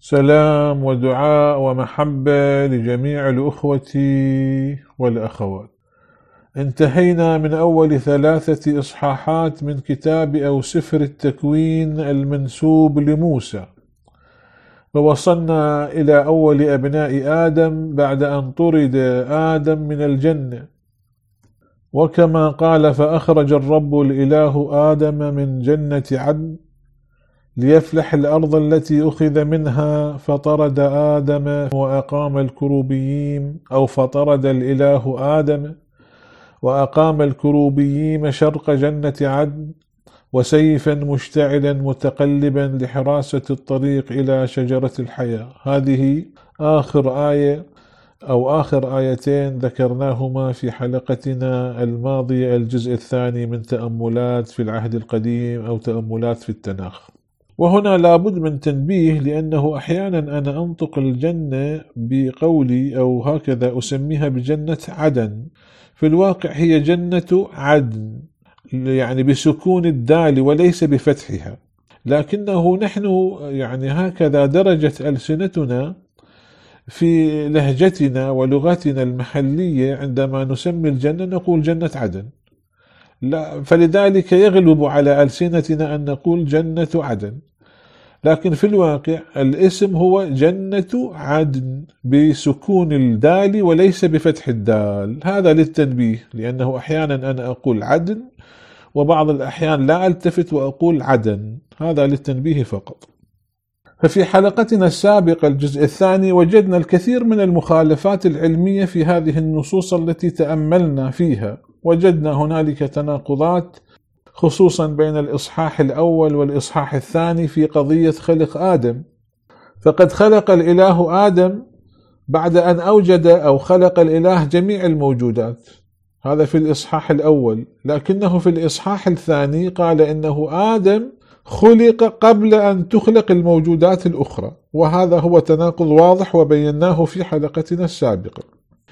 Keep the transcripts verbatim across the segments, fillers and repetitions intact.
سلام ودعاء ومحبة لجميع الأخوة والأخوات. انتهينا من أول ثلاثة إصحاحات من كتاب أو سفر التكوين المنسوب لموسى، ووصلنا إلى أول أبناء آدم بعد أن طرد آدم من الجنة، وكما قال: فأخرج الرب الإله آدم من جنة عدن ليفلح الأرض التي أخذ منها، فطرد آدم وأقام الكروبيين، أو فطرد الإله آدم وأقام الكروبيين شرق جنة عدن، وسيفا مشتعلا متقلبا لحراسة الطريق إلى شجرة الحياة. هذه آخر آية أو آخر آيتين ذكرناهما في حلقتنا الماضية، الجزء الثاني من تأملات في العهد القديم أو تأملات في التناخ. وهنا لابد من تنبيه، لأنه أحيانا أنا أنطق الجنة بقولي أو هكذا أسميها بجنة عدن، في الواقع هي جنة عدن، يعني بسكون الدال وليس بفتحها، لكنه نحن يعني هكذا درجت ألسنتنا في لهجتنا ولغتنا المحلية، عندما نسمي الجنة نقول جنة عدن، لا، فلذلك يغلب على ألسنتنا أن نقول جنة عدن، لكن في الواقع الاسم هو جنة عدن بسكون الدال وليس بفتح الدال. هذا للتنبيه، لأنه أحيانا أنا أقول عدن وبعض الأحيان لا ألتفت وأقول عدن، هذا للتنبيه فقط. ففي حلقتنا السابقة الجزء الثاني وجدنا الكثير من المخالفات العلمية في هذه النصوص التي تأملنا فيها. وجدنا هنالك تناقضات خصوصا بين الإصحاح الأول والإصحاح الثاني في قضية خلق آدم. فقد خلق الإله آدم بعد أن أوجد أو خلق الإله جميع الموجودات، هذا في الإصحاح الأول، لكنه في الإصحاح الثاني قال إنه آدم خلق قبل أن تخلق الموجودات الأخرى، وهذا هو تناقض واضح وبيناه في حلقتنا السابقة.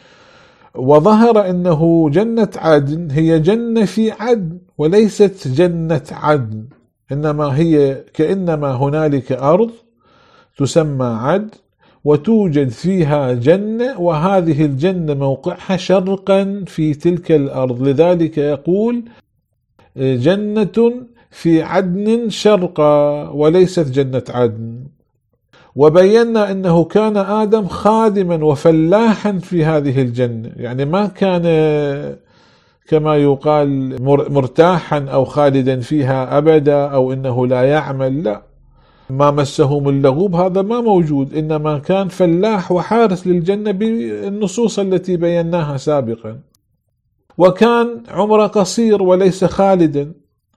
وظهر أنه جنة عدن هي جنة في عدن وليست جنة عدن، إنما هي كأنما هنالك أرض تسمى عدن وتوجد فيها جنة، وهذه الجنة موقعها شرقا في تلك الأرض، لذلك يقول جنة في عدن شرقا وليست جنة عدن. وبينا أنه كان آدم خادما وفلاحا في هذه الجنة، يعني ما كان كما يقال مرتاحا أو خالدا فيها أبدا أو إنه لا يعمل، لا، ما مسهم اللغوب، هذا ما موجود، إنما كان فلاح وحارس للجنة بالنصوص التي بيناها سابقا. وكان عمره قصير وليس خالدا،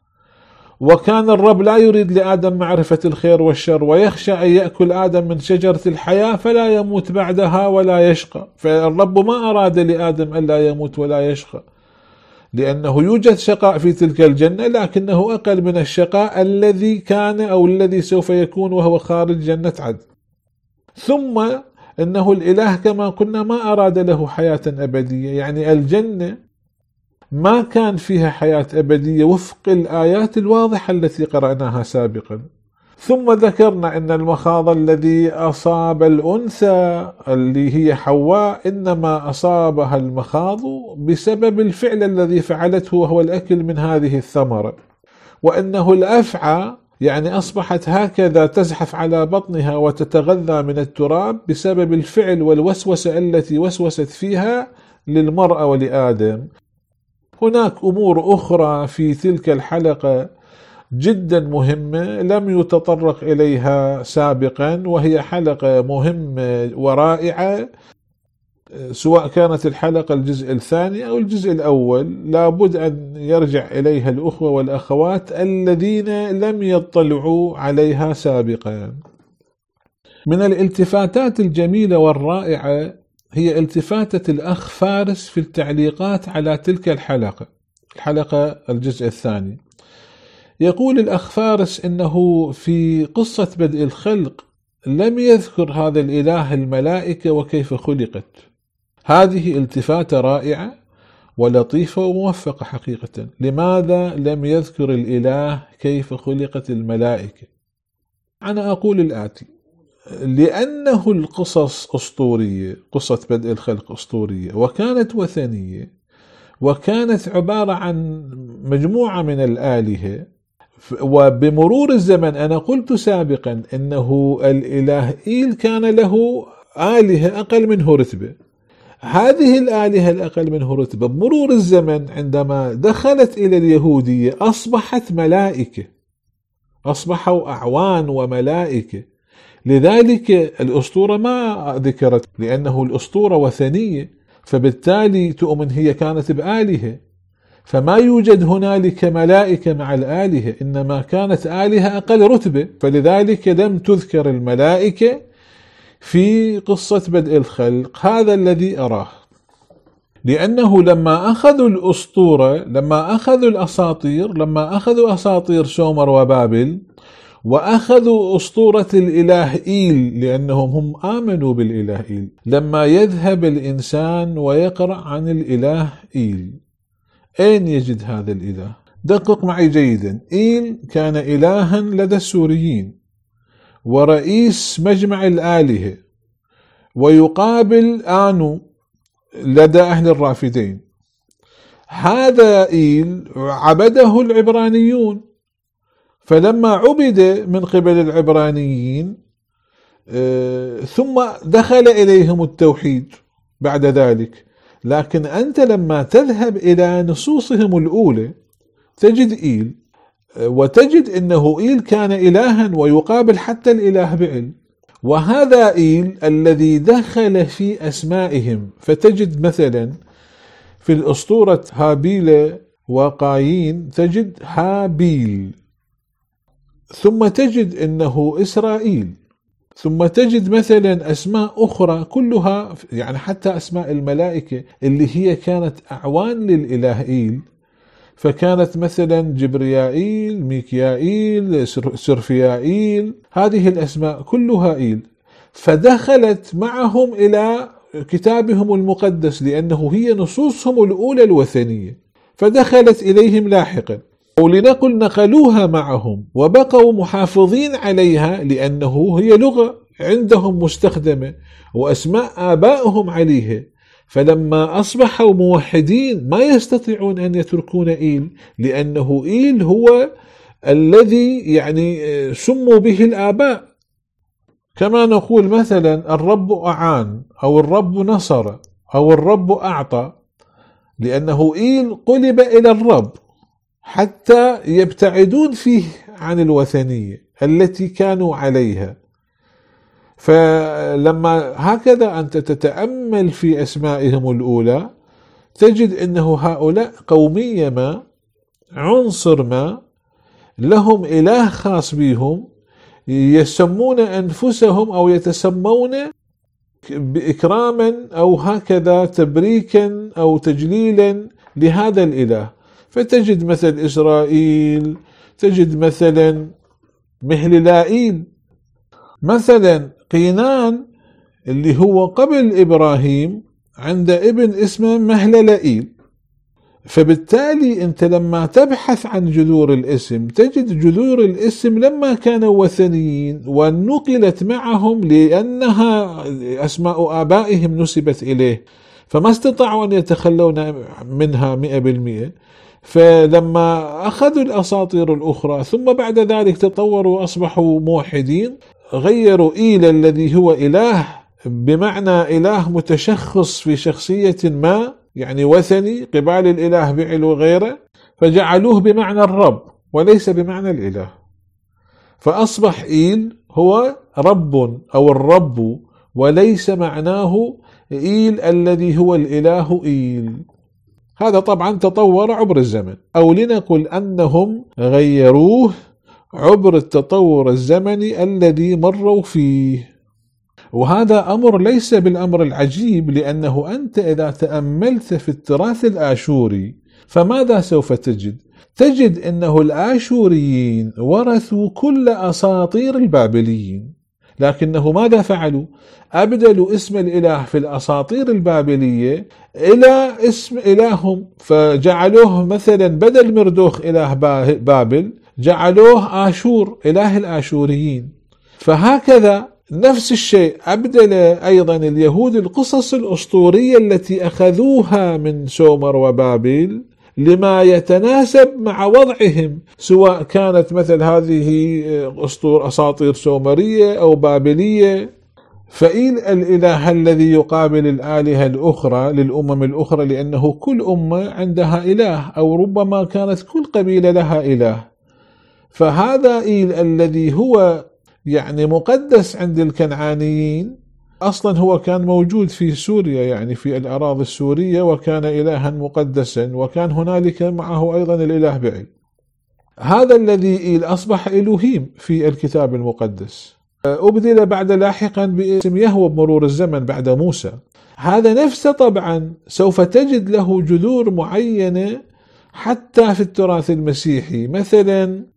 وكان الرب لا يريد لآدم معرفة الخير والشر، ويخشى أن يأكل آدم من شجرة الحياة فلا يموت بعدها ولا يشقى. فالرب ما أراد لآدم أن لا يموت ولا يشقى، لأنه يوجد شقاء في تلك الجنة، لكنه أقل من الشقاء الذي كان أو الذي سوف يكون وهو خارج جنة عدن. ثم إنه الإله كما قلنا ما أراد له حياة أبدية، يعني الجنة ما كان فيها حياة أبدية وفق الآيات الواضحة التي قرأناها سابقا. ثم ذكرنا أن المخاض الذي أصاب الأنثى اللي هي حواء إنما أصابها المخاض بسبب الفعل الذي فعلته وهو الأكل من هذه الثمرة، وأنه الأفعى يعني أصبحت هكذا تزحف على بطنها وتتغذى من التراب بسبب الفعل والوسوسة التي وسوست فيها للمرأة ولآدم. هناك أمور أخرى في تلك الحلقة جدا مهمة لم يتطرق إليها سابقا، وهي حلقة مهمة ورائعة، سواء كانت الحلقة الجزء الثاني أو الجزء الأول، لابد أن يرجع إليها الأخوة والأخوات الذين لم يطلعوا عليها سابقا. من الالتفاتات الجميلة والرائعة هي التفاتة الأخ فارس في التعليقات على تلك الحلقة، الحلقة الجزء الثاني. يقول الأخ فارس إنه في قصة بدء الخلق لم يذكر هذا الإله الملائكة وكيف خلقت. هذه التفاتة رائعة ولطيفة وموفقة حقيقة. لماذا لم يذكر الإله كيف خلقت الملائكة؟ أنا أقول الآتي: لأنه القصص أسطورية، قصة بدء الخلق أسطورية وكانت وثنية وكانت عبارة عن مجموعة من الآلهة، وبمرور الزمن أنا قلت سابقا أنه الإله إيل كان له آلهة أقل منه رتبة. هذه الآلهة الأقل منه رتبة بمرور الزمن عندما دخلت إلى اليهودية أصبحت ملائكة، أصبحوا أعوان وملائكة. لذلك الأسطورة ما ذكرت، لأنه الأسطورة وثنية، فبالتالي تؤمن هي كانت بآلهة، فما يوجد هنالك ملائكة مع الآلهة، إنما كانت آلهة أقل رتبة، فلذلك لم تذكر الملائكة في قصة بدء الخلق. هذا الذي أراه، لأنه لما أخذوا الأسطورة، لما أخذوا الأساطير، لما أخذوا أساطير سومر وبابل وأخذوا أسطورة الإله إيل، لأنهم هم آمنوا بالإله إيل، لما يذهب الإنسان ويقرأ عن الإله إيل أين يجد هذا الإله؟ دقق معي جيدا. إيل كان إلها لدى السوريين ورئيس مجمع الآلهة، ويقابل آنو لدى أهل الرافدين. هذا إيل عبده العبرانيون، فلما عبد من قبل العبرانيين ثم دخل إليهم التوحيد بعد ذلك. لكن أنت لما تذهب إلى نصوصهم الأولى تجد إيل، وتجد أنه إيل كان إلها ويقابل حتى الإله بعل. وهذا إيل الذي دخل في أسمائهم، فتجد مثلا في الأسطورة هابيل وقايين تجد هابيل، ثم تجد أنه إسرائيل، ثم تجد مثلا أسماء أخرى كلها، يعني حتى أسماء الملائكة اللي هي كانت أعوان للإله إيل، فكانت مثلا جبريائيل، ميكيائيل، سرفيائيل، هذه الأسماء كلها إيل، فدخلت معهم إلى كتابهم المقدس، لأنه هي نصوصهم الأولى الوثنية، فدخلت إليهم لاحقا، أو لنقل نقلوها معهم وبقوا محافظين عليها، لأنه هي لغة عندهم مستخدمة وأسماء آبائهم عليها. فلما أصبحوا موحدين ما يستطيعون أن يتركون إيل، لأنه إيل هو الذي يعني سموا به الآباء. كما نقول مثلا الرب أعان، أو الرب نصر، أو الرب أعطى، لأنه إيل قلب إلى الرب حتى يبتعدون فيه عن الوثنية التي كانوا عليها. فلما هكذا أنت تتأمل في أسمائهم الأولى تجد أنه هؤلاء قومية ما، عنصر ما، لهم إله خاص بهم، يسمون أنفسهم أو يتسمون بإكراما أو هكذا تبريكا أو تجليلا لهذا الإله. فتجد مثل إسرائيل، تجد مثلا مهللائيل، مثلا قينان اللي هو قبل إبراهيم عند ابن اسمه مهللائيل. فبالتالي أنت لما تبحث عن جذور الاسم تجد جذور الاسم لما كانوا وثنيين ونقلت معهم لأنها أسماء آبائهم نسبت إليه، فما استطاعوا أن يتخلون منها مئة بالمئة. فلما أخذوا الأساطير الأخرى ثم بعد ذلك تطوروا وأصبحوا موحدين، غيروا إيل الذي هو إله بمعنى إله متشخص في شخصية ما، يعني وثني قبال الإله بعل وغيره، فجعلوه بمعنى الرب وليس بمعنى الإله، فأصبح إيل هو رب أو الرب، وليس معناه إيل الذي هو الإله إيل. هذا طبعا تطور عبر الزمن، أو لنقل أنهم غيروه عبر التطور الزمني الذي مروا فيه. وهذا أمر ليس بالأمر العجيب، لأنه أنت إذا تأملت في التراث الآشوري فماذا سوف تجد؟ تجد أنه الآشوريين ورثوا كل أساطير البابليين، لكنه ماذا فعلوا؟ أبدلوا اسم الإله في الأساطير البابلية إلى اسم إلههم، فجعلوه مثلا بدل مردوخ إله بابل جعلوه آشور إله الآشوريين. فهكذا نفس الشيء أبدل أيضا اليهود القصص الأسطورية التي أخذوها من سومر وبابل لما يتناسب مع وضعهم، سواء كانت مثل هذه أسطور أساطير سومرية أو بابلية. فإيل الإله الذي يقابل الآلهة الأخرى للأمم الأخرى، لأنه كل أمة عندها إله، أو ربما كانت كل قبيلة لها إله. فهذا إيل الذي هو يعني مقدس عند الكنعانيين، أصلا هو كان موجود في سوريا، يعني في الأراضي السورية، وكان إلها مقدسا، وكان هنالك معه أيضا الإله بعل. هذا الذي إيل أصبح إلهيم في الكتاب المقدس، أبدل بعد لاحقا باسم يهوه بمرور الزمن بعد موسى. هذا نفسه طبعا سوف تجد له جذور معينة حتى في التراث المسيحي. مثلا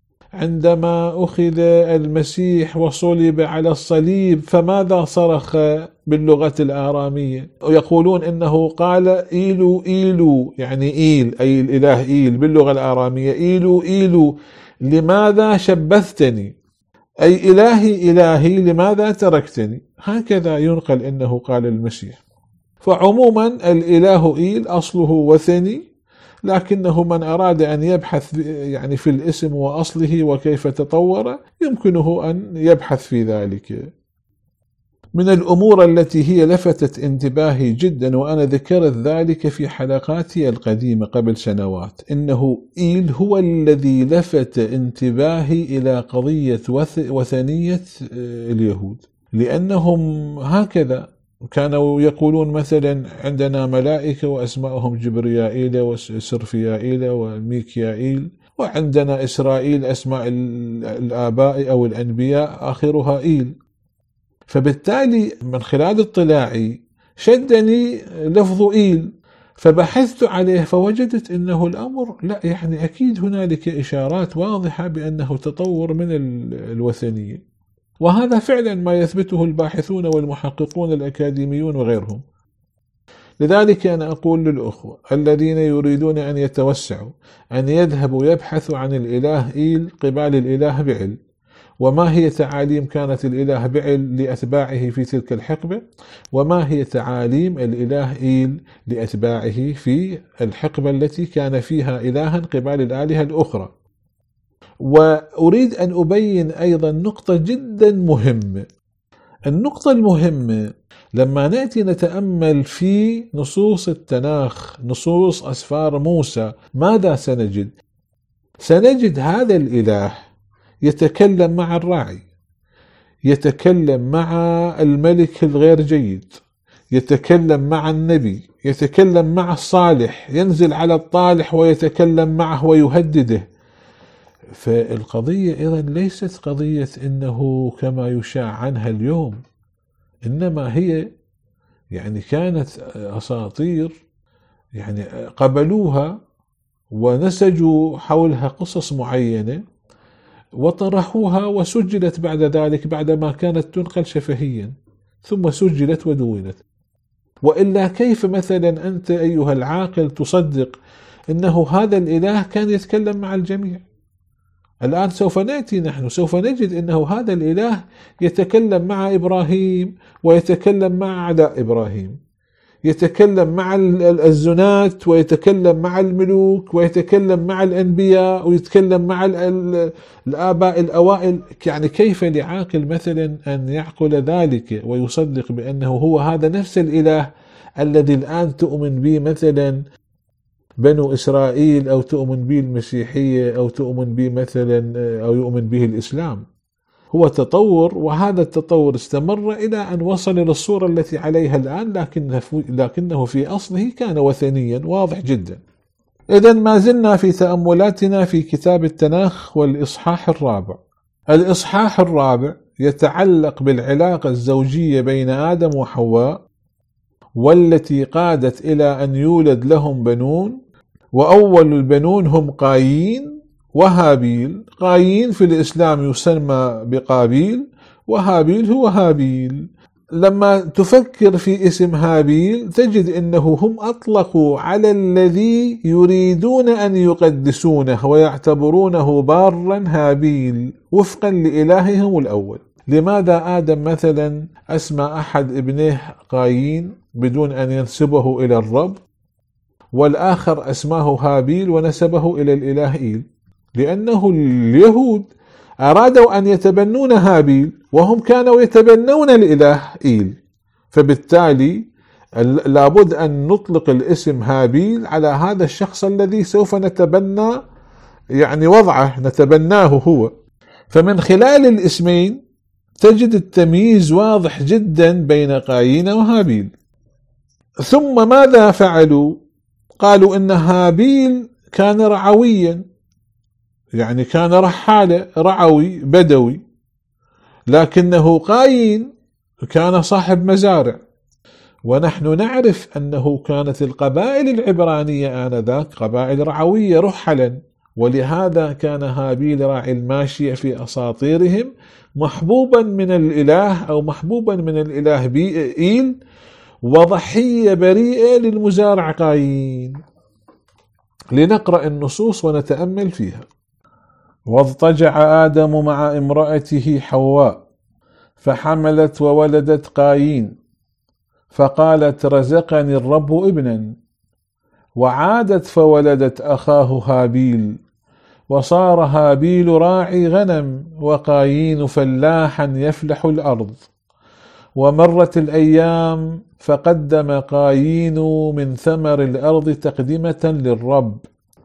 عندما أخذ المسيح وصلب على الصليب، فماذا صرخ باللغة الآرامية؟ ويقولون إنه قال إيلو إيلو، يعني إيل أي الإله إيل باللغة الآرامية، إيلو إيلو لماذا شبثتني، أي إلهي إلهي لماذا تركتني. هكذا ينقل إنه قال المسيح. فعموما الإله إيل أصله وثني، لكنه من أراد أن يبحث يعني في الاسم وأصله وكيف تطور يمكنه أن يبحث في ذلك. من الأمور التي هي لفتت انتباهي جدا، وأنا ذكرت ذلك في حلقاتي القديمة قبل سنوات، إنه إيل هو الذي لفت انتباهي إلى قضية وثنية اليهود، لأنهم هكذا كانوا يقولون مثلا عندنا ملائكة وأسماءهم جبريائيل وسرفيائيل وميكيائيل، وعندنا إسرائيل أسماء الآباء أو الأنبياء آخرها إيل. فبالتالي من خلال اطلاعي شدني لفظ إيل، فبحثت عليه فوجدت أنه الأمر لا، يعني أكيد هنالك إشارات واضحة بأنه تطور من الوثنية، وهذا فعلا ما يثبته الباحثون والمحققون الأكاديميون وغيرهم. لذلك أنا أقول للأخوة الذين يريدون أن يتوسعوا أن يذهبوا يبحثوا عن الإله إيل قبال الإله بعل، وما هي تعاليم كانت الإله بعل لأتباعه في تلك الحقبة، وما هي تعاليم الإله إيل لأتباعه في الحقبة التي كان فيها إلها قبال الآلهة الأخرى. وأريد أن أبين أيضا نقطة جدا مهمة. النقطة المهمة لما نأتي نتأمل في نصوص التناخ، نصوص أسفار موسى، ماذا سنجد؟ سنجد هذا الإله يتكلم مع الراعي، يتكلم مع الملك الغير جيد، يتكلم مع النبي، يتكلم مع الصالح، ينزل على الطالح ويتكلم معه ويهدده. فالقضية إذن ليست قضية إنه كما يشاع عنها اليوم، إنما هي يعني كانت أساطير يعني قبلوها ونسجوا حولها قصص معينة وطرحوها وسجلت بعد ذلك بعدما كانت تنقل شفهيا، ثم سجلت ودونت. وإلا كيف مثلا أنت أيها العاقل تصدق إنه هذا الإله كان يتكلم مع الجميع؟ الآن سوف نأتي نحن سوف نجد أنه هذا الإله يتكلم مع إبراهيم ويتكلم مع أعداء إبراهيم، يتكلم مع الزنات ويتكلم مع الملوك ويتكلم مع الأنبياء ويتكلم مع الآباء الأوائل. يعني كيف لعاقل مثلا أن يعقل ذلك ويصدق بأنه هو هذا نفس الإله الذي الآن تؤمن به مثلا بنو إسرائيل، أو تؤمن به المسيحية، أو تؤمن به مثلا أو يؤمن به الإسلام؟ هو تطور، وهذا التطور استمر إلى أن وصل للصورة التي عليها الآن، لكنه في, لكنه في أصله كان وثنيا واضح جدا. إذن ما زلنا في تأملاتنا في كتاب التناخ والإصحاح الرابع. الإصحاح الرابع يتعلق بالعلاقة الزوجية بين آدم وحواء، والتي قادت إلى أن يولد لهم بنون، وأول البنون هم قايين وهابيل. قايين في الإسلام يسمى بقابيل، وهابيل هو هابيل. لما تفكر في اسم هابيل تجد أنه هم أطلقوا على الذي يريدون أن يقدسونه ويعتبرونه بارا هابيل وفقا لإلههم الأول. لماذا آدم مثلا أسمى أحد ابنيه قايين بدون أن ينسبه إلى الرب، والآخر أسماه هابيل ونسبه إلى الإله إيل؟ لأنه اليهود أرادوا أن يتبنون هابيل وهم كانوا يتبنون الإله إيل، فبالتالي لابد أن نطلق الاسم هابيل على هذا الشخص الذي سوف نتبنى يعني وضعه، نتبناه هو. فمن خلال الاسمين تجد التمييز واضح جدا بين قايين وهابيل. ثم ماذا فعلوا؟ قالوا إن هابيل كان رعويا، يعني كان رحالة، رعوي بدوي، لكنه قايين كان صاحب مزارع. ونحن نعرف أنه كانت القبائل العبرانية آنذاك قبائل رعوية رحلا، ولهذا كان هابيل راعي الماشية في أساطيرهم محبوبا من الإله أو محبوبا من الإله إيل، وضحية بريئة للمزارع قايين. لنقرأ النصوص ونتأمل فيها. واضطجع آدم مع امرأته حواء فحملت وولدت قايين، فقالت رزقني الرب ابنا، وعادت فولدت أخاه هابيل، وصار هابيل راعي غنم وقايين فلاحا يفلح الأرض. ومرت الأيام فقدم قايين من ثمر الأرض تقدمة للرب،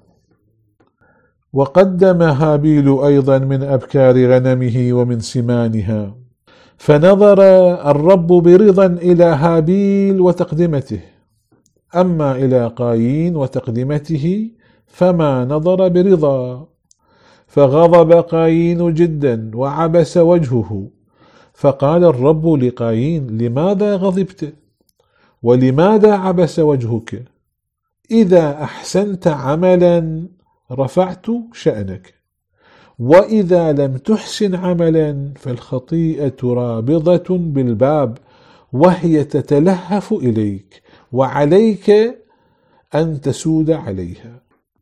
وقدم هابيل أيضا من أبكار غنمه ومن سمانها. فنظر الرب برضا إلى هابيل وتقدمته، أما إلى قايين وتقدمته فما نظر برضا. فغضب قايين جدا وعبس وجهه، فقال الرب لقايين لماذا غضبت؟ ولماذا عبس وجهك؟ إذا أحسنت عملا رفعت شأنك، وإذا لم تحسن عملا فالخطيئة رابضة بالباب وهي تتلهف إليك، وعليك أن تسود عليها.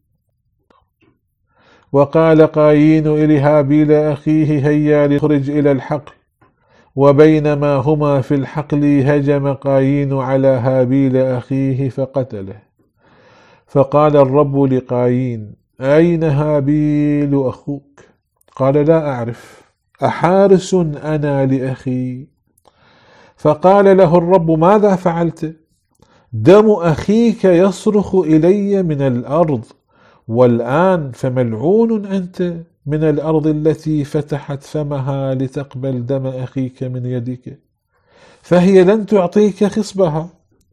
وقال قايين إلى هابيل أخيه هيا لنخرج إلى الحقل. وبينما هما في الحقل هجم قايين على هابيل أخيه فقتله. فقال الرب لقايين أين هابيل أخوك؟ قال لا أعرف، أحارس أنا لأخي؟ فقال له الرب ماذا فعلت؟ دم أخيك يصرخ إلي من الأرض، والآن فملعون أنت من الأرض التي فتحت فمها لتقبل دم أخيك من يدك، فهي لن تعطيك خصبها،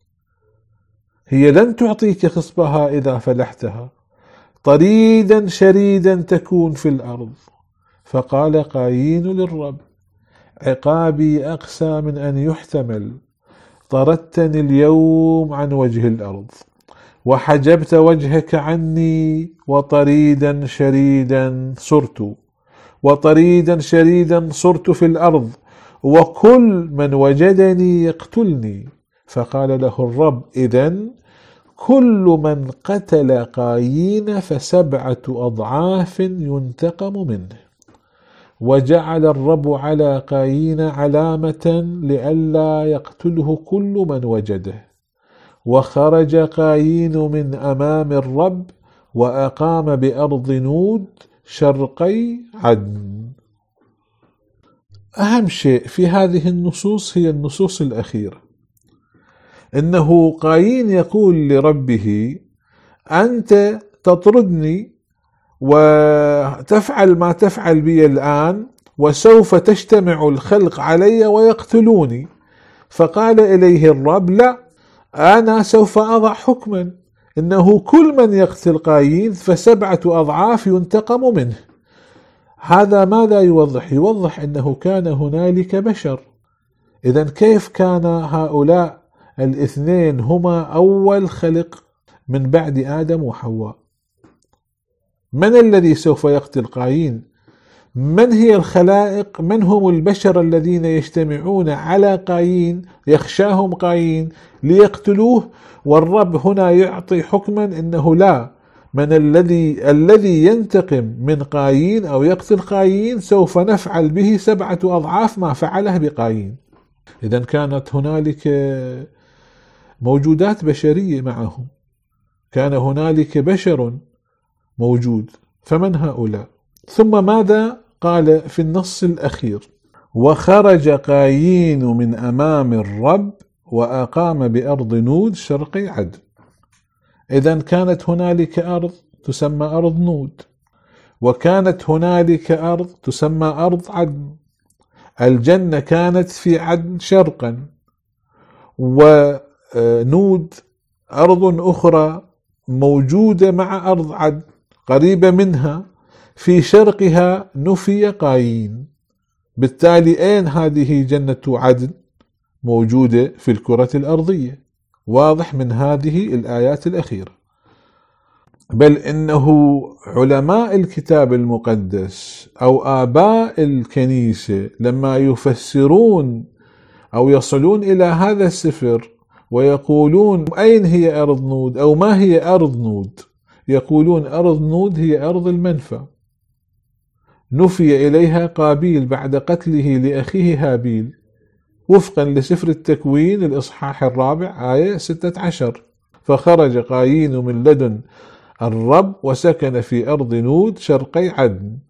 هي لن تعطيك خصبها إذا فلحتها، طريدا شريدا تكون في الأرض. فقال قايين للرب عقابي أقسى من أن يحتمل، طردتني اليوم عن وجه الأرض، وحجبت وجهك عني، وطريدا شريدا صرت وطريدا شريدا صرت في الأرض، وكل من وجدني يقتلني. فقال له الرب إذن كل من قتل قايين فسبعة أضعاف ينتقم منه. وجعل الرب على قايين علامة لئلا يقتله كل من وجده. وخرج قايين من أمام الرب وأقام بأرض نود شرقي عدن. أهم شيء في هذه النصوص هي النصوص الأخيرة، إنه قايين يقول لربه أنت تطردني وتفعل ما تفعل بي الآن، وسوف تجتمع الخلق علي ويقتلوني. فقال إليه الرب لا، أنا سوف أضع حكما إنه كل من يقتل قايين فسبعة أضعاف ينتقم منه. هذا ماذا يوضح؟ يوضح أنه كان هنالك بشر. إذن كيف كان هؤلاء الاثنين هما أول خلق من بعد آدم وحواء؟ من الذي سوف يقتل قايين؟ من هي الخلائق؟ من هم البشر الذين يجتمعون على قايين يخشاهم قايين ليقتلوه؟ والرب هنا يعطي حكما إنه لا، من الذي الذي ينتقم من قايين أو يقتل قايين سوف نفعل به سبعة أضعاف ما فعله بقايين. إذن كانت هنالك موجودات بشرية معهم، كان هنالك بشر موجود، فمن هؤلاء؟ ثم ماذا قال في النص الأخير؟ وخرج قايين من أمام الرب وأقام بأرض نود شرقي عدن. إذن كانت هنالك أرض تسمى أرض نود، وكانت هنالك أرض تسمى أرض عدن. الجنة كانت في عدن شرقا، ونود أرض أخرى موجودة مع أرض عدن قريبة منها في شرقها نفي قايين. بالتالي أين هذه جنة عدن؟ موجودة في الكرة الأرضية، واضح من هذه الآيات الأخيرة. بل إنه علماء الكتاب المقدس أو آباء الكنيسة لما يفسرون أو يصلون إلى هذا السفر ويقولون أين هي أرض نود أو ما هي أرض نود، يقولون أرض نود هي أرض المنفى، نفي إليها قابيل بعد قتله لأخيه هابيل، وفقا لسفر التكوين الإصحاح الرابع آية ستة عشر. فخرج قايين من لدن الرب وسكن في أرض نود شرقي عدن.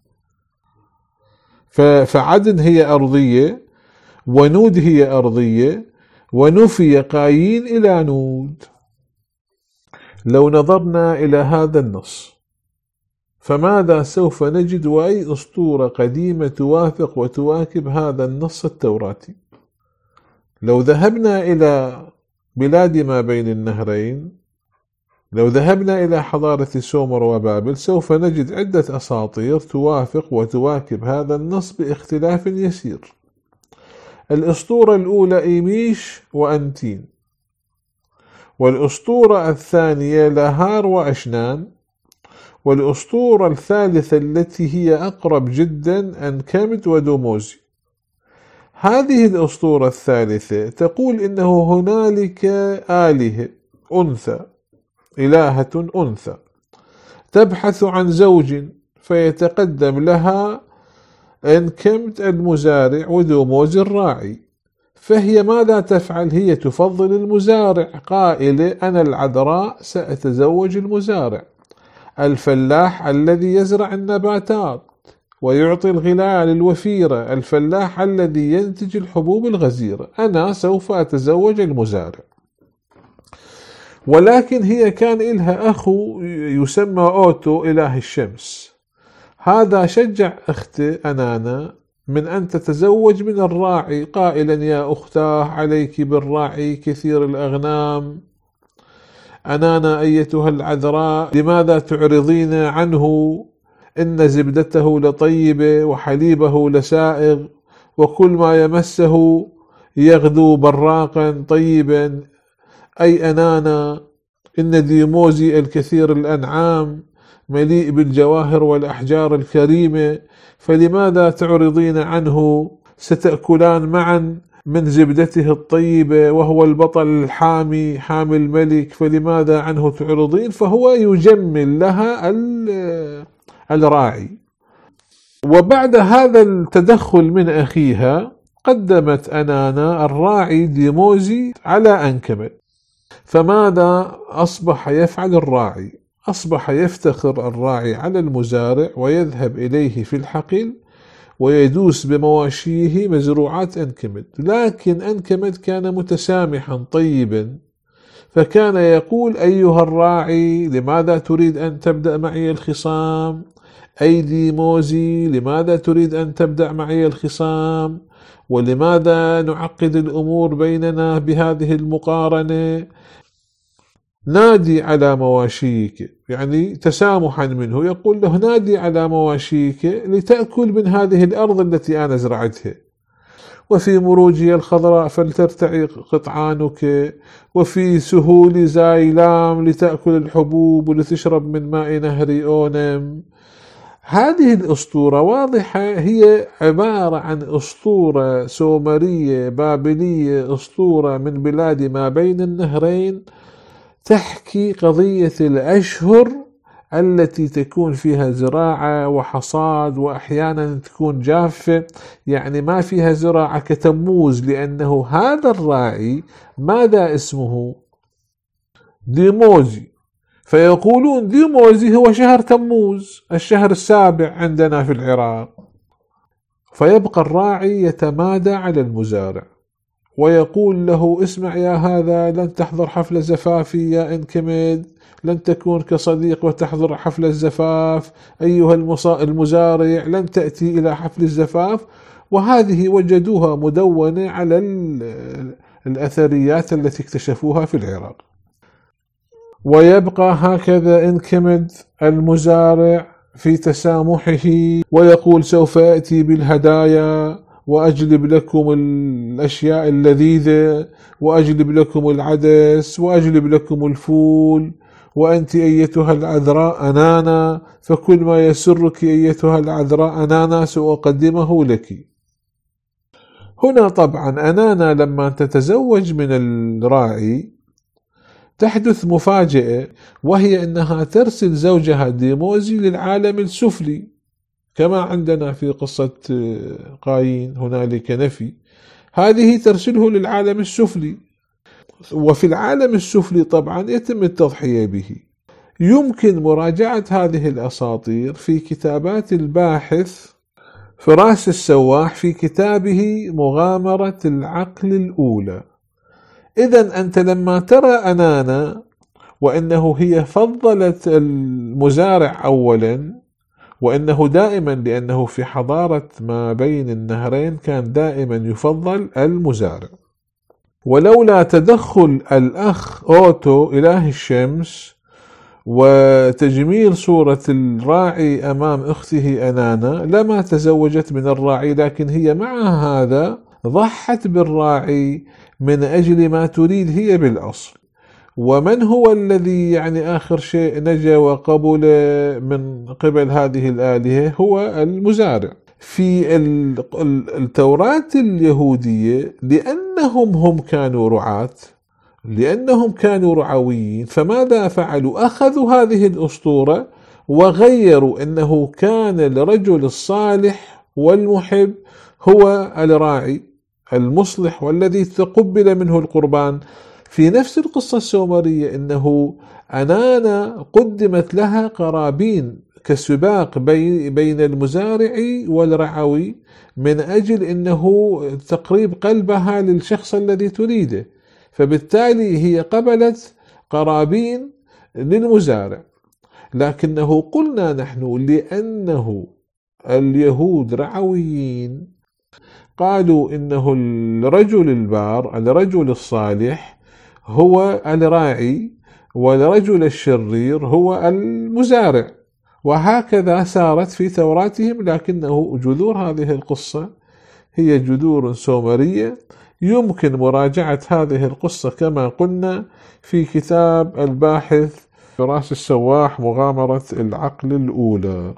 فعدن هي أرضية ونود هي أرضية، ونفي قايين إلى نود. لو نظرنا إلى هذا النص فماذا سوف نجد وأي أسطورة قديمة توافق وتواكب هذا النص التوراتي؟ لو ذهبنا إلى بلاد ما بين النهرين، لو ذهبنا إلى حضارة سومر وبابل، سوف نجد عدة أساطير توافق وتواكب هذا النص باختلاف يسير. الأسطورة الأولى إيميش وأنتين، والأسطورة الثانية لاهار وأشنان، والأسطورة الثالثة التي هي أقرب جدا أنكمت ودوموزي. هذه الأسطورة الثالثة تقول إنه هنالك آلهة أنثى، إلهة أنثى تبحث عن زوج، فيتقدم لها أنكمت المزارع ودوموز الراعي. فهي ماذا تفعل؟ هي تفضل المزارع قائلة أنا العذراء سأتزوج المزارع، الفلاح الذي يزرع النباتات ويعطي الغلال الوفيرة، الفلاح الذي ينتج الحبوب الغزيرة، أنا سوف أتزوج المزارع. ولكن هي كان إلها أخو يسمى أوتو إله الشمس، هذا شجع أختي أنانا من أن تتزوج من الراعي قائلا يا أختاه عليك بالراعي كثير الأغنام، أنانا أيتها العذراء لماذا تعرضين عنه؟ إن زبدته لطيبة وحليبه لسائغ وكل ما يمسه يغدو براقا طيبا. أي أنانا إن ديموزي الكثير الأنعام مليء بالجواهر والأحجار الكريمة، فلماذا تعرضين عنه؟ ستأكلان معا من زبدته الطيبة وهو البطل الحامي حامي الملك، فلماذا عنه تعرضين؟ فهو يجمل لها الراعي. وبعد هذا التدخل من أخيها قدمت أنانا الراعي ديموزي على أنكمت. فماذا أصبح يفعل الراعي؟ أصبح يفتخر الراعي على المزارع ويذهب إليه في الحقل ويدوس بمواشيه مزروعات أنكمت. لكن أنكمت كان متسامحا طيبا، فكان يقول أيها الراعي لماذا تريد أن تبدأ معي الخصام؟ أي ديموزي لماذا تريد أن تبدأ معي الخصام؟ ولماذا نعقد الأمور بيننا بهذه المقارنة؟ نادي على مواشيك، يعني تسامحا منه يقول له نادي على مواشيك لتأكل من هذه الأرض التي أنا زرعتها، وفي مروجي الخضراء فلترتعي قطعانك، وفي سهول زايلام لتأكل الحبوب ولتشرب من ماء نهر أونم. هذه الأسطورة واضحة هي عبارة عن أسطورة سومرية بابلية، أسطورة من بلاد ما بين النهرين، تحكي قضية الأشهر التي تكون فيها زراعة وحصاد وأحيانا تكون جافة، يعني ما فيها زراعة كتموز، لأنه هذا الراعي ماذا اسمه؟ ديموزي. فيقولون ديموزي هو شهر تموز، الشهر السابع عندنا في العراق. فيبقى الراعي يتمادى على المزارع ويقول له: اسمع يا هذا، لن تحضر حفل زفافي يا انكمد، لن تكون كصديق وتحضر حفل الزفاف، أيها المزارع لن تأتي إلى حفل الزفاف. وهذه وجدوها مدونة على الأثريات التي اكتشفوها في العراق. ويبقى هكذا انكمد المزارع في تسامحه ويقول: سوف أتي بالهدايا وأجلب لكم الأشياء اللذيذة، وأجلب لكم العدس، وأجلب لكم الفول، وأنت أيتها العذراء أنانا، فكل ما يسرك أيتها العذراء أنانا سأقدمه لك. هنا طبعا أنانا لما تتزوج من الراعي تحدث مفاجأة، وهي أنها ترسل زوجها ديموزي للعالم السفلي، كما عندنا في قصة قايين هنالك نفي، هذه ترسله للعالم السفلي. وفي العالم السفلي طبعا يتم التضحية به. يمكن مراجعة هذه الأساطير في كتابات الباحث فراس السواح في كتابه مغامرة العقل الأولى. إذا أنت لما ترى أنانا وأنه هي فضلت المزارع أولا، وأنه دائما لأنه في حضارة ما بين النهرين كان دائما يفضل المزارع، ولولا تدخل الأخ أوتو إله الشمس وتجميل صورة الراعي أمام أخته أنانا لما تزوجت من الراعي، لكن هي مع هذا ضحت بالراعي من أجل ما تريد هي بالأصل. ومن هو الذي يعني آخر شيء نجا وقبل من قبل هذه الآلهة؟ هو المزارع. في التوراة اليهودية لأنهم هم كانوا رعاة، لأنهم كانوا رعويين، فماذا فعلوا؟ أخذوا هذه الأسطورة وغيروا أنه كان الرجل الصالح والمحب هو الراعي المصلح والذي تقبل منه القربان. في نفس القصة السومرية أنه أنانا قدمت لها قرابين كسباق بين المزارع والرعوي من أجل أنه تقريب قلبها للشخص الذي تريده، فبالتالي هي قبلت قرابين للمزارع. لكنه قلنا نحن لأنه اليهود رعويين قالوا إنه الرجل البار الرجل الصالح هو الراعي، والرجل الشرير هو المزارع، وهكذا سارت في توراتهم. لكنه جذور هذه القصة هي جذور سومرية. يمكن مراجعة هذه القصة كما قلنا في كتاب الباحث فراس السواح مغامرة العقل الأولى.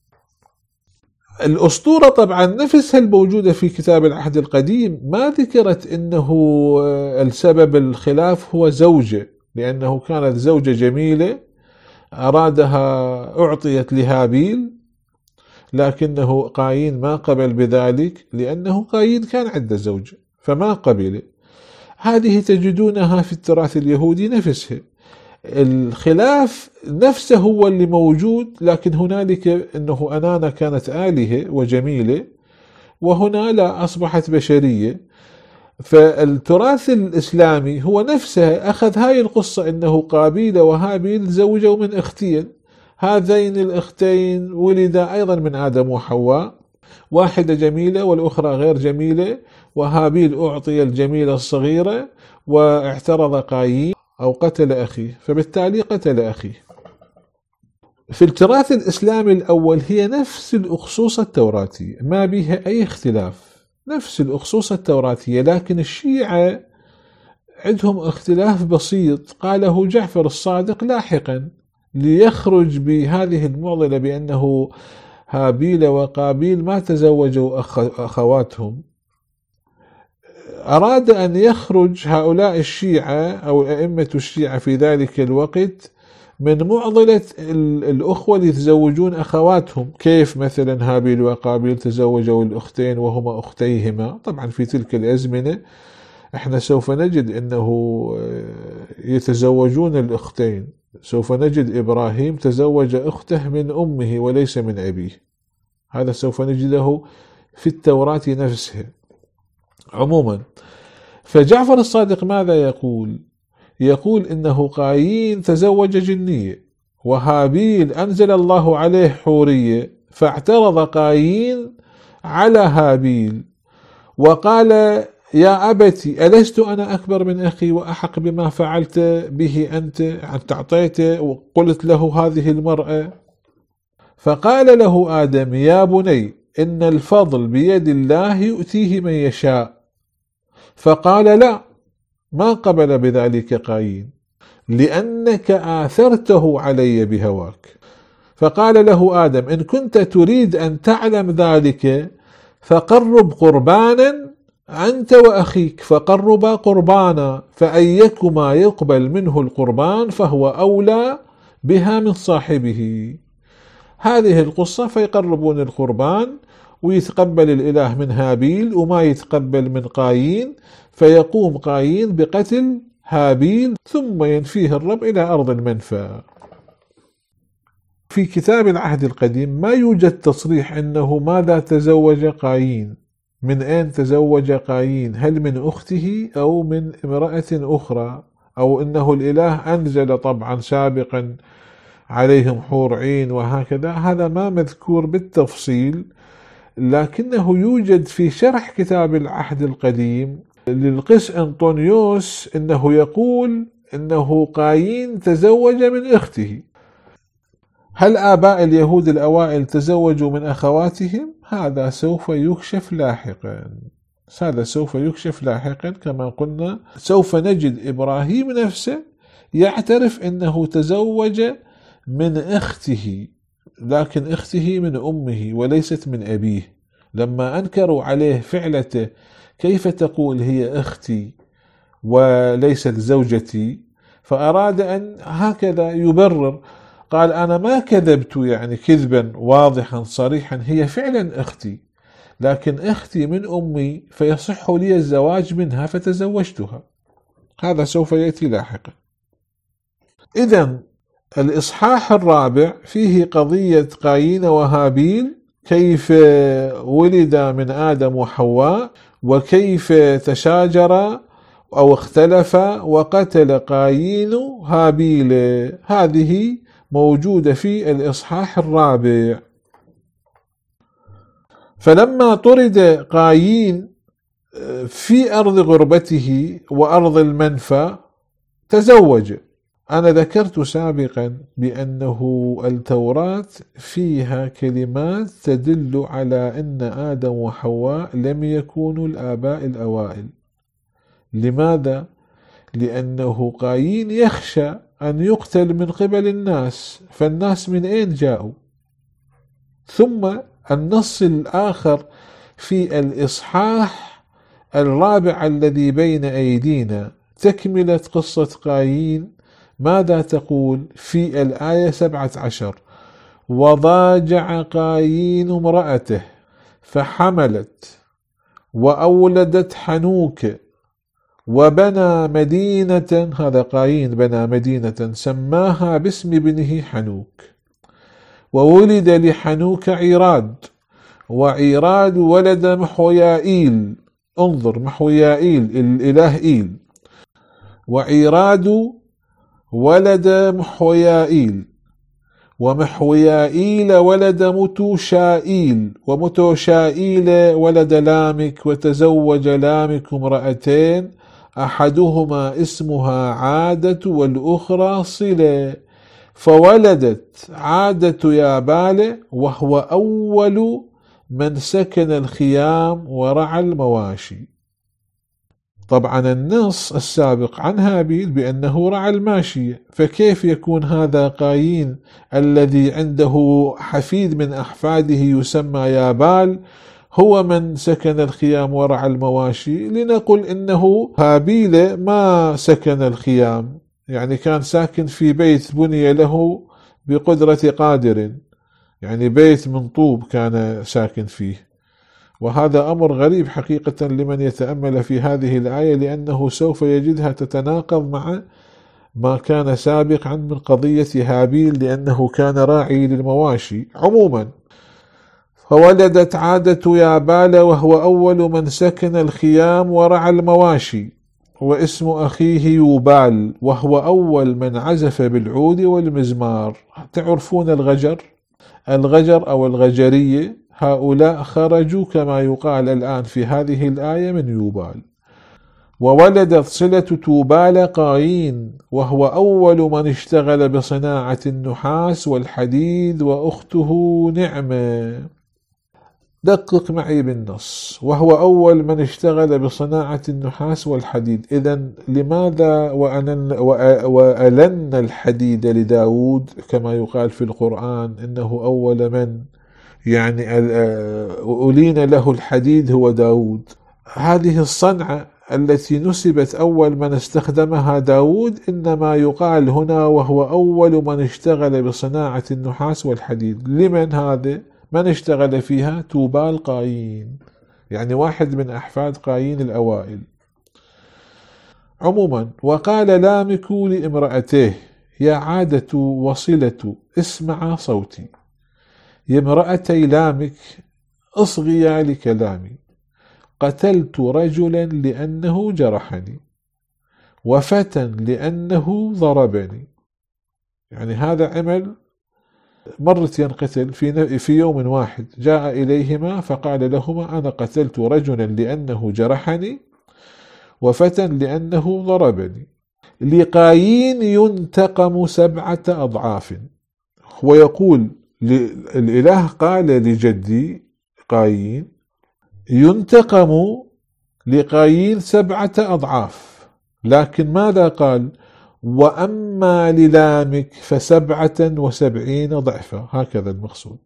الأسطورة طبعا نفسها الموجودة في كتاب العهد القديم ما ذكرت أنه السبب الخلاف هو زوجة، لأنه كانت زوجة جميلة أرادها أعطيت لهابيل، لكنه قايين ما قبل بذلك لأنه قايين كان عنده زوجة فما قبل. هذه تجدونها في التراث اليهودي نفسها. الخلاف نفسه هو اللي موجود، لكن هنالك أنه أنانا كانت آلهة وجميلة وهنا لا أصبحت بشرية. فالتراث الإسلامي هو نفسه أخذ هاي القصة أنه قابيل وهابيل زوجوا من أختين، هذين الأختين ولدا أيضا من آدم وحواء، واحدة جميلة والأخرى غير جميلة، وهابيل أعطي الجميلة الصغيرة واعترض قايين أو قتل أخيه، فبالتالي قتل أخيه. في التراث الإسلامي الأول هي نفس الأخصوصة التوراتية ما بها أي اختلاف، نفس الأخصوصة التوراتية، لكن الشيعة عندهم اختلاف بسيط قاله جعفر الصادق لاحقا ليخرج بهذه المعضلة بأنه هابيل وقابيل ما تزوجوا أخواتهم. أراد أن يخرج هؤلاء الشيعة أو أئمة الشيعة في ذلك الوقت من معضلة الأخوة اللي يتزوجون أخواتهم، كيف مثلا هابيل وقابيل تزوجوا الأختين وهما أختيهما. طبعا في تلك الأزمنة احنا سوف نجد أنه يتزوجون الأختين، سوف نجد إبراهيم تزوج أخته من أمه وليس من أبيه، هذا سوف نجده في التوراة نفسها. عموما فجعفر الصادق ماذا يقول؟ يقول إنه قايين تزوج جنية، وهابيل أنزل الله عليه حورية، فاعترض قايين على هابيل وقال يا أبتي ألست أنا أكبر من أخي وأحق بما فعلت به أنت، أنت أعطيته وقلت له هذه المرأة. فقال له آدم يا بني إن الفضل بيد الله يؤتيه من يشاء. فقال لا، ما قبل بذلك قايين لأنك آثرته علي بهواك. فقال له آدم إن كنت تريد أن تعلم ذلك فقرب قربانا أنت وأخيك، فقربا قربانا، فأيكما يقبل منه القربان فهو أولى بها من صاحبه. هذه القصة، فيقربون القربان ويتقبل الإله من هابيل وما يتقبل من قايين، فيقوم قايين بقتل هابيل ثم ينفيه الرب إلى أرض المنفى. في كتاب العهد القديم ما يوجد تصريح أنه ماذا تزوج قايين، من أين تزوج قايين، هل من أخته أو من امرأة أخرى، أو أنه الإله أنزل طبعا سابقا عليهم حور عين وهكذا، هذا ما مذكور بالتفصيل. لكنه يوجد في شرح كتاب العهد القديم للقس أنطونيوس أنه يقول أنه قايين تزوج من أخته. هل آباء اليهود الأوائل تزوجوا من أخواتهم؟ هذا سوف يكشف لاحقا، هذا سوف يكشف لاحقا. كما قلنا سوف نجد إبراهيم نفسه يعترف أنه تزوج من أخته، لكن أخته من أمه وليست من أبيه. لما أنكروا عليه فعلته كيف تقول هي أختي وليست زوجتي، فأراد أن هكذا يبرر، قال أنا ما كذبت يعني كذبا واضحا صريحا، هي فعلا أختي، لكن أختي من أمي فيصح لي الزواج منها فتزوجتها. هذا سوف يأتي لاحقا. إذن الإصحاح الرابع فيه قضية قايين وهابيل، كيف ولد من آدم وحواء، وكيف تشاجر أو اختلف وقتل قايين هابيل. هذه موجودة في الإصحاح الرابع. فلما طرد قايين في أرض غربته وأرض المنفى تزوج. أنا ذكرت سابقا بأنه التوراة فيها كلمات تدل على أن آدم وحواء لم يكونوا الآباء الأوائل. لماذا؟ لأنه قايين يخشى أن يقتل من قبل الناس، فالناس من أين جاءوا؟ ثم النص الآخر في الإصحاح الرابع الذي بين أيدينا تكملة قصة قايين، ماذا تقول في الآية سبعة عشر؟ وضاجع قايين امرأته فحملت وأولدت حنوك وبنى مدينة، هذا قايين بنى مدينة سماها باسم ابنه حنوك، وولد لحنوك عيراد، وعيراد ولد محويائيل، انظر محويائيل الإله إيل، وعيراد ولد محويائيل، ومحويائيل ولد متوشائيل، ومتوشائيل ولد لامك، وتزوج لامك امرأتين أحدهما اسمها عادة والأخرى صلة، فولدت عادة يابال وهو أول من سكن الخيام ورعى المواشي. طبعا النص السابق عن هابيل بأنه رعى الماشية، فكيف يكون هذا قايين الذي عنده حفيد من أحفاده يسمى يابال هو من سكن الخيام ورعى المواشي؟ لنقل إنه هابيل ما سكن الخيام، يعني كان ساكن في بيت بني له بقدرة قادر، يعني بيت من طوب كان ساكن فيه. وهذا أمر غريب حقيقة لمن يتأمل في هذه الآية، لأنه سوف يجدها تتناقض مع ما كان سابقا من قضية هابيل، لأنه كان راعي للمواشي. عموما، فولدت عادة يابال وهو أول من سكن الخيام ورعى المواشي، واسم أخيه يوبال وهو أول من عزف بالعود والمزمار. تعرفون الغجر الغجر أو الغجرية، هؤلاء خرجوا كما يقال الآن في هذه الآية من يوبال. وولدت صلة توبال قايين وهو أول من اشتغل بصناعة النحاس والحديد، وأخته نعمة. دقق معي بالنص، وهو أول من اشتغل بصناعة النحاس والحديد. إذن لماذا وألن, وألن الحديد لداود كما يقال في القرآن إنه أول من يعني ألين له الحديد هو داود؟ هذه الصنعة التي نسبت أول من استخدمها داود، إنما يقال هنا وهو أول من اشتغل بصناعة النحاس والحديد. لمن هذا؟ من اشتغل فيها؟ توبال قايين، يعني واحد من أحفاد قايين الأوائل. عموما، وقال لامك لامرأته يا عادة وصلة اسمع صوتي. يا امرأتي لامك اصغيا لكلامي، قتلت رجلا لأنه جرحني، وفتى لأنه ضربني. يعني هذا عمل مرتين قتل في في يوم واحد. جاء إليهما فقال لهما أنا قتلت رجلا لأنه جرحني، وفتى لأنه ضربني. لقايين ينتقم سبعة أضعاف. ويقول الإله قال لجدي قايين ينتقم لقايين سبعة أضعاف، لكن ماذا قال؟ وأما للامك فسبعة وسبعين ضعفا. هكذا المقصود.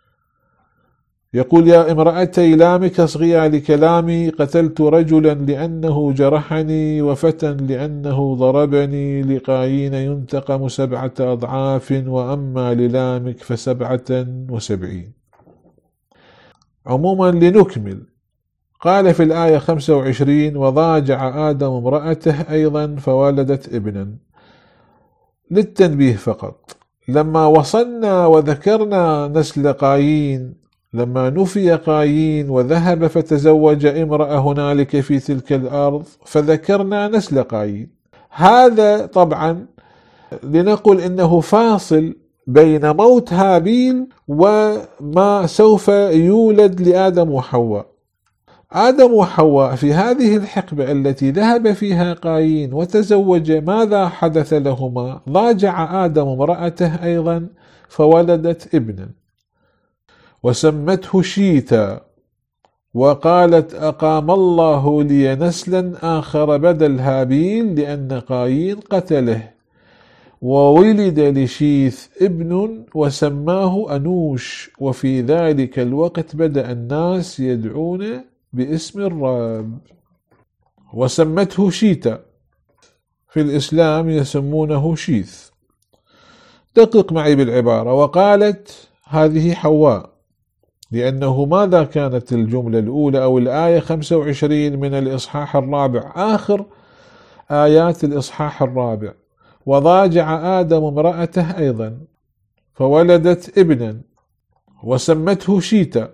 يقول يا امرأتي لامك اصغيا لكلامي، قتلت رجلا لأنه جرحني، وفتى لأنه ضربني. لقايين ينتقم سبعة أضعاف، وأما للامك فسبعة وسبعين. عموما لنكمل. قال في الآية خمسة وعشرين وضاجع آدم امرأته أيضا فولدت ابنا. للتنبيه فقط، لما وصلنا وذكرنا نسل قايين، لما نفي قايين وذهب فتزوج امرأة هنالك في تلك الأرض، فذكرنا نسل قايين. هذا طبعا لنقل إنه فاصل بين موت هابيل وما سوف يولد لآدم وحواء. آدم وحواء في هذه الحقبة التي ذهب فيها قايين وتزوج، ماذا حدث لهما؟ ضاجع آدم امرأته أيضا فولدت ابنا، وسمته شيتا، وقالت أقام الله لي نسلا آخر بدل هابيل لأن قايين قتله. وولد لشيث ابن وسماه أنوش، وفي ذلك الوقت بدأ الناس يدعون باسم الرب. وسمته شيتا، في الإسلام يسمونه شيث. دقق معي بالعبارة. وقالت هذه حواء، لأنه ماذا كانت الجملة الأولى أو الآية خمسة وعشرين من الإصحاح الرابع، آخر آيات الإصحاح الرابع. وضاجع آدم امرأته أيضا فولدت ابنا وسمته شيتا،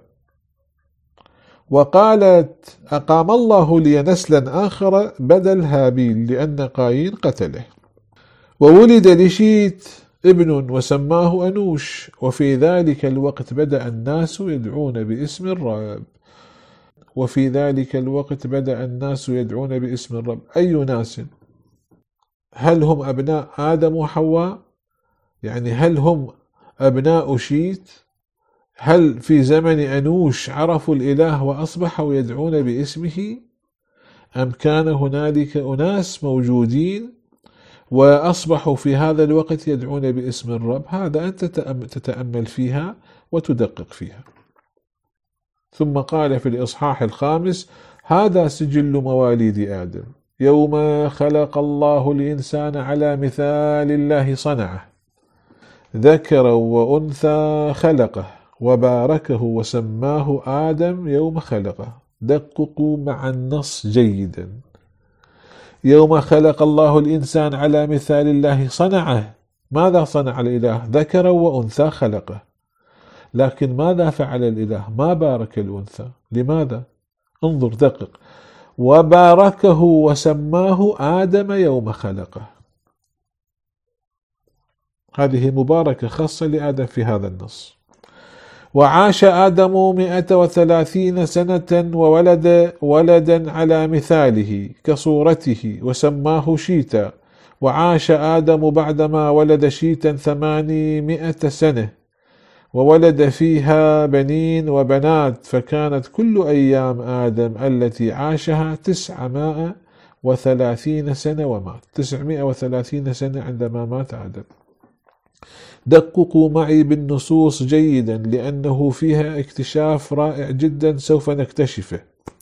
وقالت أقام الله لي نسلا آخر بدل هابيل لأن قايين قتله. وولد لشيت ابن وسماه أنوش، وفي ذلك الوقت بدأ الناس يدعون باسم الرب. وفي ذلك الوقت بدأ الناس يدعون باسم الرب. أي ناس؟ هل هم أبناء آدم وحواء؟ يعني هل هم أبناء شيت؟ هل في زمن أنوش عرفوا الإله وأصبحوا يدعون باسمه؟ أم كان هنالك أناس موجودين وأصبحوا في هذا الوقت يدعون باسم الرب؟ هذا أنت تتأمل فيها وتدقق فيها. ثم قال في الإصحاح الخامس هذا سجل مواليد آدم. يوم خلق الله الإنسان على مثال الله صنعه، ذكرا وأنثى خلقه، وباركه وسماه آدم يوم خلقه. دققوا مع النص جيدا. يوم خلق الله الإنسان على مثال الله صنعه، ماذا صنع الإله؟ ذكرا وأنثى خلقه. لكن ماذا فعل الإله؟ ما بارك الأنثى. لماذا؟ انظر دقق. وباركه وسماه آدم يوم خلقه. هذه مباركة خاصة لآدم في هذا النص. وعاش آدم مئة وثلاثين سنة وولد ولدا على مثاله كصورته وسماه شيتا. وعاش آدم بعدما ولد شيتا ثمانمائة سنة وولد فيها بنين وبنات، فكانت كل أيام آدم التي عاشها تسعمائة وثلاثين سنة ومات. تسعمائة وثلاثين سنة عندما مات آدم. دققوا معي بالنصوص جيدا لأنه فيها اكتشاف رائع جدا سوف نكتشفه.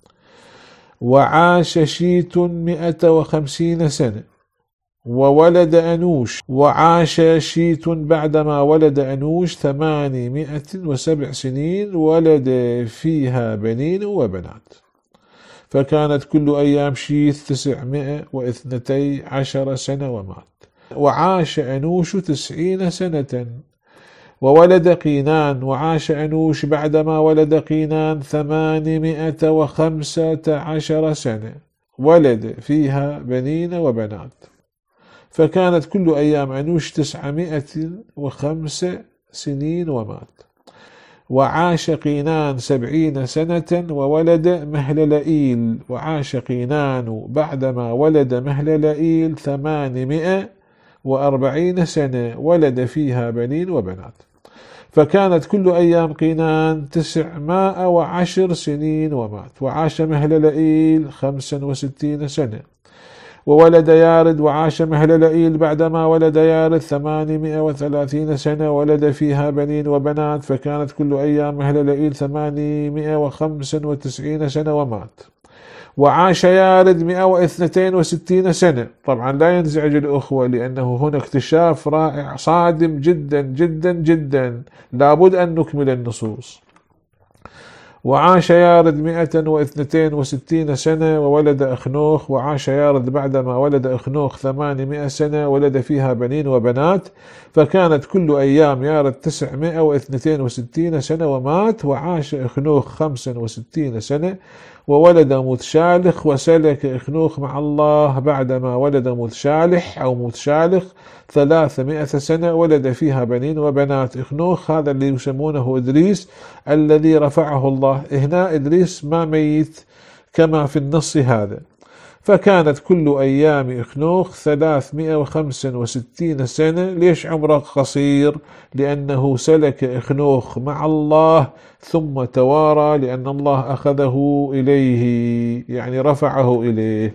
وعاش شيت مئة وخمسين سنة وولد أنوش. وعاش شيت بعدما ولد أنوش ثمانمائة وسبع سنين ولد فيها بنين وبنات، فكانت كل أيام شيت تسعمائة واثنتي عشر سنة ومات. وعاش أنوش تسعين سنة وولد قينان. وعاش أنوش بعدما ولد قينان ثمانمائة وخمسة عشر سنة ولد فيها بنين وبنات، فكانت كل أيام أنوش تسعمائة وخمس سنين ومات. وعاش قينان سبعين سنة وولد مهللئيل. وعاش قينان بعدما ولد مهللئيل ثمانمائة وأربعين سنة ولد فيها بنين وبنات، فكانت كل أيام قينان تسعمائة وعشر سنين ومات. وعاش مهللئيل خمسا وستين سنة وولد يارد. وعاش مهللئيل بعدما ولد يارد ثمانمائة وثلاثين سنة ولد فيها بنين وبنات، فكانت كل أيام مهللئيل ثمانمائة وخمسة وتسعين سنة ومات. وعاش يارد مئة واثنتين وستين سنة. طبعا لا ينزعج الأخوة لأنه هنا اكتشاف رائع صادم جدا جدا جدا، لابد أن نكمل النصوص. وعاش يارد مئة واثنتين وستين سنة وولد أخنوخ. وعاش يارد بعدما ولد أخنوخ ثمانمائة سنة ولد فيها بنين وبنات، فكانت كل أيام يارد تسعمائة واثنتين وستين سنة ومات. وعاش أخنوخ خمسا وستين سنة وولد متشالخ. وسلك أخنوخ مع الله بعدما ولد متشالح أو متشالخ ثلاثمائة سنة ولد فيها بنين وبنات. أخنوخ هذا اللي يسمونه إدريس الذي رفعه الله. هنا إدريس ما ميت كما في النص هذا. فكانت كل أيام أخنوخ ثلاثمائة وخمسة وستين سنة. ليش عمره قصير؟ لأنه سلك أخنوخ مع الله ثم توارى، لأن الله أخذه إليه يعني رفعه إليه.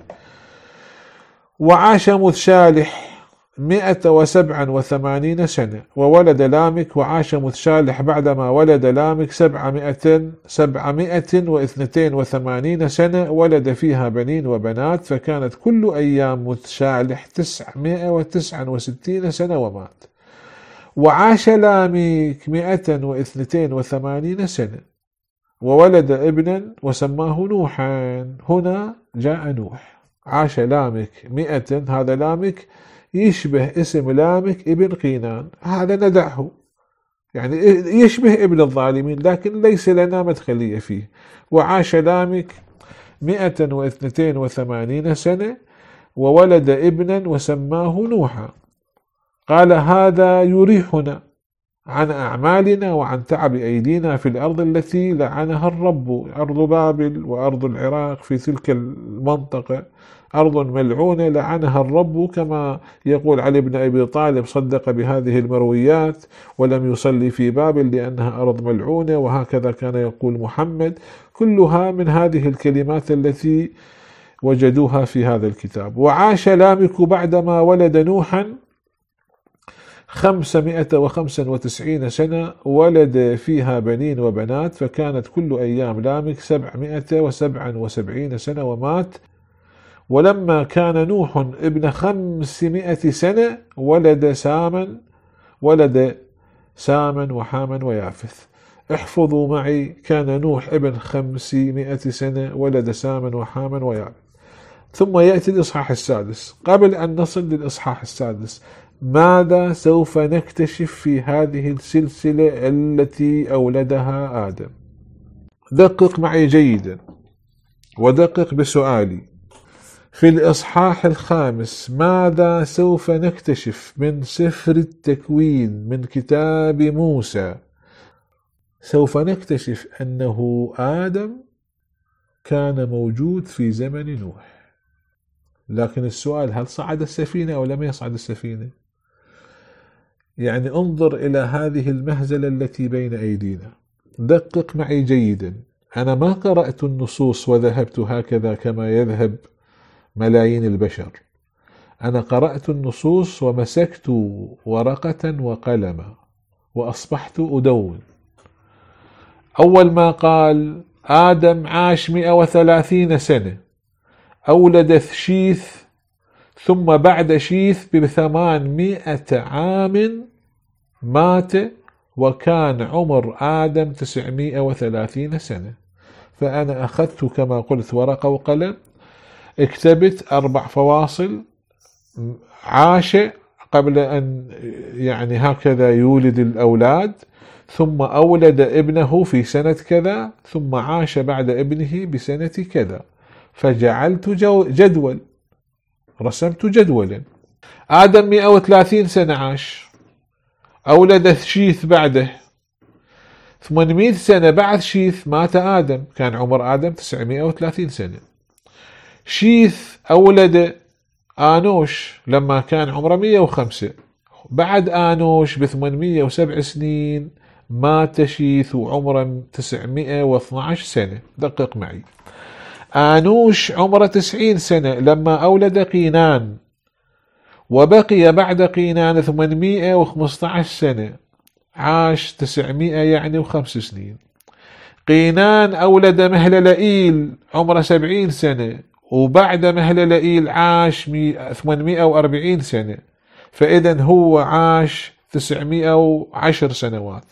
وعاش متشالح مئة وسبعا وثمانين سنة وولد لامك. وعاش متشالح بعدما ولد لامك سبعمائة سبعمائة واثنتين وثمانين سنة ولد فيها بنين وبنات، فكانت كل أيام متشالح تسعمائة وتسعة وستين سنة ومات. وعاش لامك مئة واثنتين وثمانين سنة وولد ابنا وسماه نوحا. هنا جاء نوح. عاش لامك مئة، هذا لامك يشبه اسم لامك ابن قينان، هذا ندعه، يعني يشبه ابن الظالمين لكن ليس لنا مدخلية فيه. وعاش لامك مئة واثنتين وثمانين سنة وولد ابنا وسماه نوحا. قال هذا يريحنا عن أعمالنا وعن تعب أيدينا في الأرض التي لعنها الرب، أرض بابل وأرض العراق في تلك المنطقة أرض ملعونة لعنها الرب، كما يقول علي بن أبي طالب صدق بهذه المرويات ولم يصلي في بابل لأنها أرض ملعونة، وهكذا كان يقول محمد. كلها من هذه الكلمات التي وجدوها في هذا الكتاب. وعاش لامك بعدما ولد نوحا خمسمائة وخمسة وتسعين سنة ولد فيها بنين وبنات، فكانت كل أيام لامك سبعمائة وسبعة وسبعين سنة ومات. ولما كان نوح ابن خمسمائة سنة ولد ساما ولد ساما وحاما ويافث. احفظوا معي: كان نوح ابن خمسمائة سنة ولد ساما وحاما ويافث. ثم يأتي الإصحاح السادس. قبل أن نصل للإصحاح السادس، ماذا سوف نكتشف في هذه السلسلة التي أولدها آدم؟ دقق معي جيدا ودقق بسؤالي. في الإصحاح الخامس ماذا سوف نكتشف من سفر التكوين من كتاب موسى؟ سوف نكتشف أنه آدم كان موجود في زمن نوح. لكن السؤال: هل صعد السفينة أو لم يصعد السفينة؟ يعني انظر إلى هذه المهزلة التي بين أيدينا. دقق معي جيدا. أنا ما قرأت النصوص وذهبت هكذا كما يذهب ملايين البشر. أنا قرأت النصوص ومسكت ورقة وقلما وأصبحت أدون. أول ما قال آدم عاش مئة وثلاثين سنة، أولد شيث، ثم بعد شيث بثمانمائة عام مات، وكان عمر آدم تسعمائة وثلاثين سنة. فأنا أخذت كما قلت ورقة وقلم، اكتبت أربع فواصل: عاش قبل أن يعني هكذا يولد الأولاد، ثم أولد ابنه في سنة كذا، ثم عاش بعد ابنه بسنة كذا. فجعلت جدول، رسمت جدولا. آدم مئة وثلاثين سنة عاش، أولد شيث بعده، ثمانمائة سنة بعد شيث مات آدم، كان عمر آدم تسعمائة وثلاثين سنة. شيث أولد آنوش لما كان عمره مئة وخمسة، بعد آنوش بثمانمائة وسبع سنين مات شيث وعمره تسعمائة واثنى عشر سنة. دقق معي. آنوش عمره تسعين سنة لما أولد قينان، وبقي بعد قينان ثمانمائة وخمسة عشر سنة، عاش تسعمائة يعني وخمس سنين. قينان أولد مهللئيل عمره سبعين سنة، وبعد مهللئيل عاش ثمانمائة وأربعين سنة، فإذا هو عاش تسعمائة وعشر سنوات.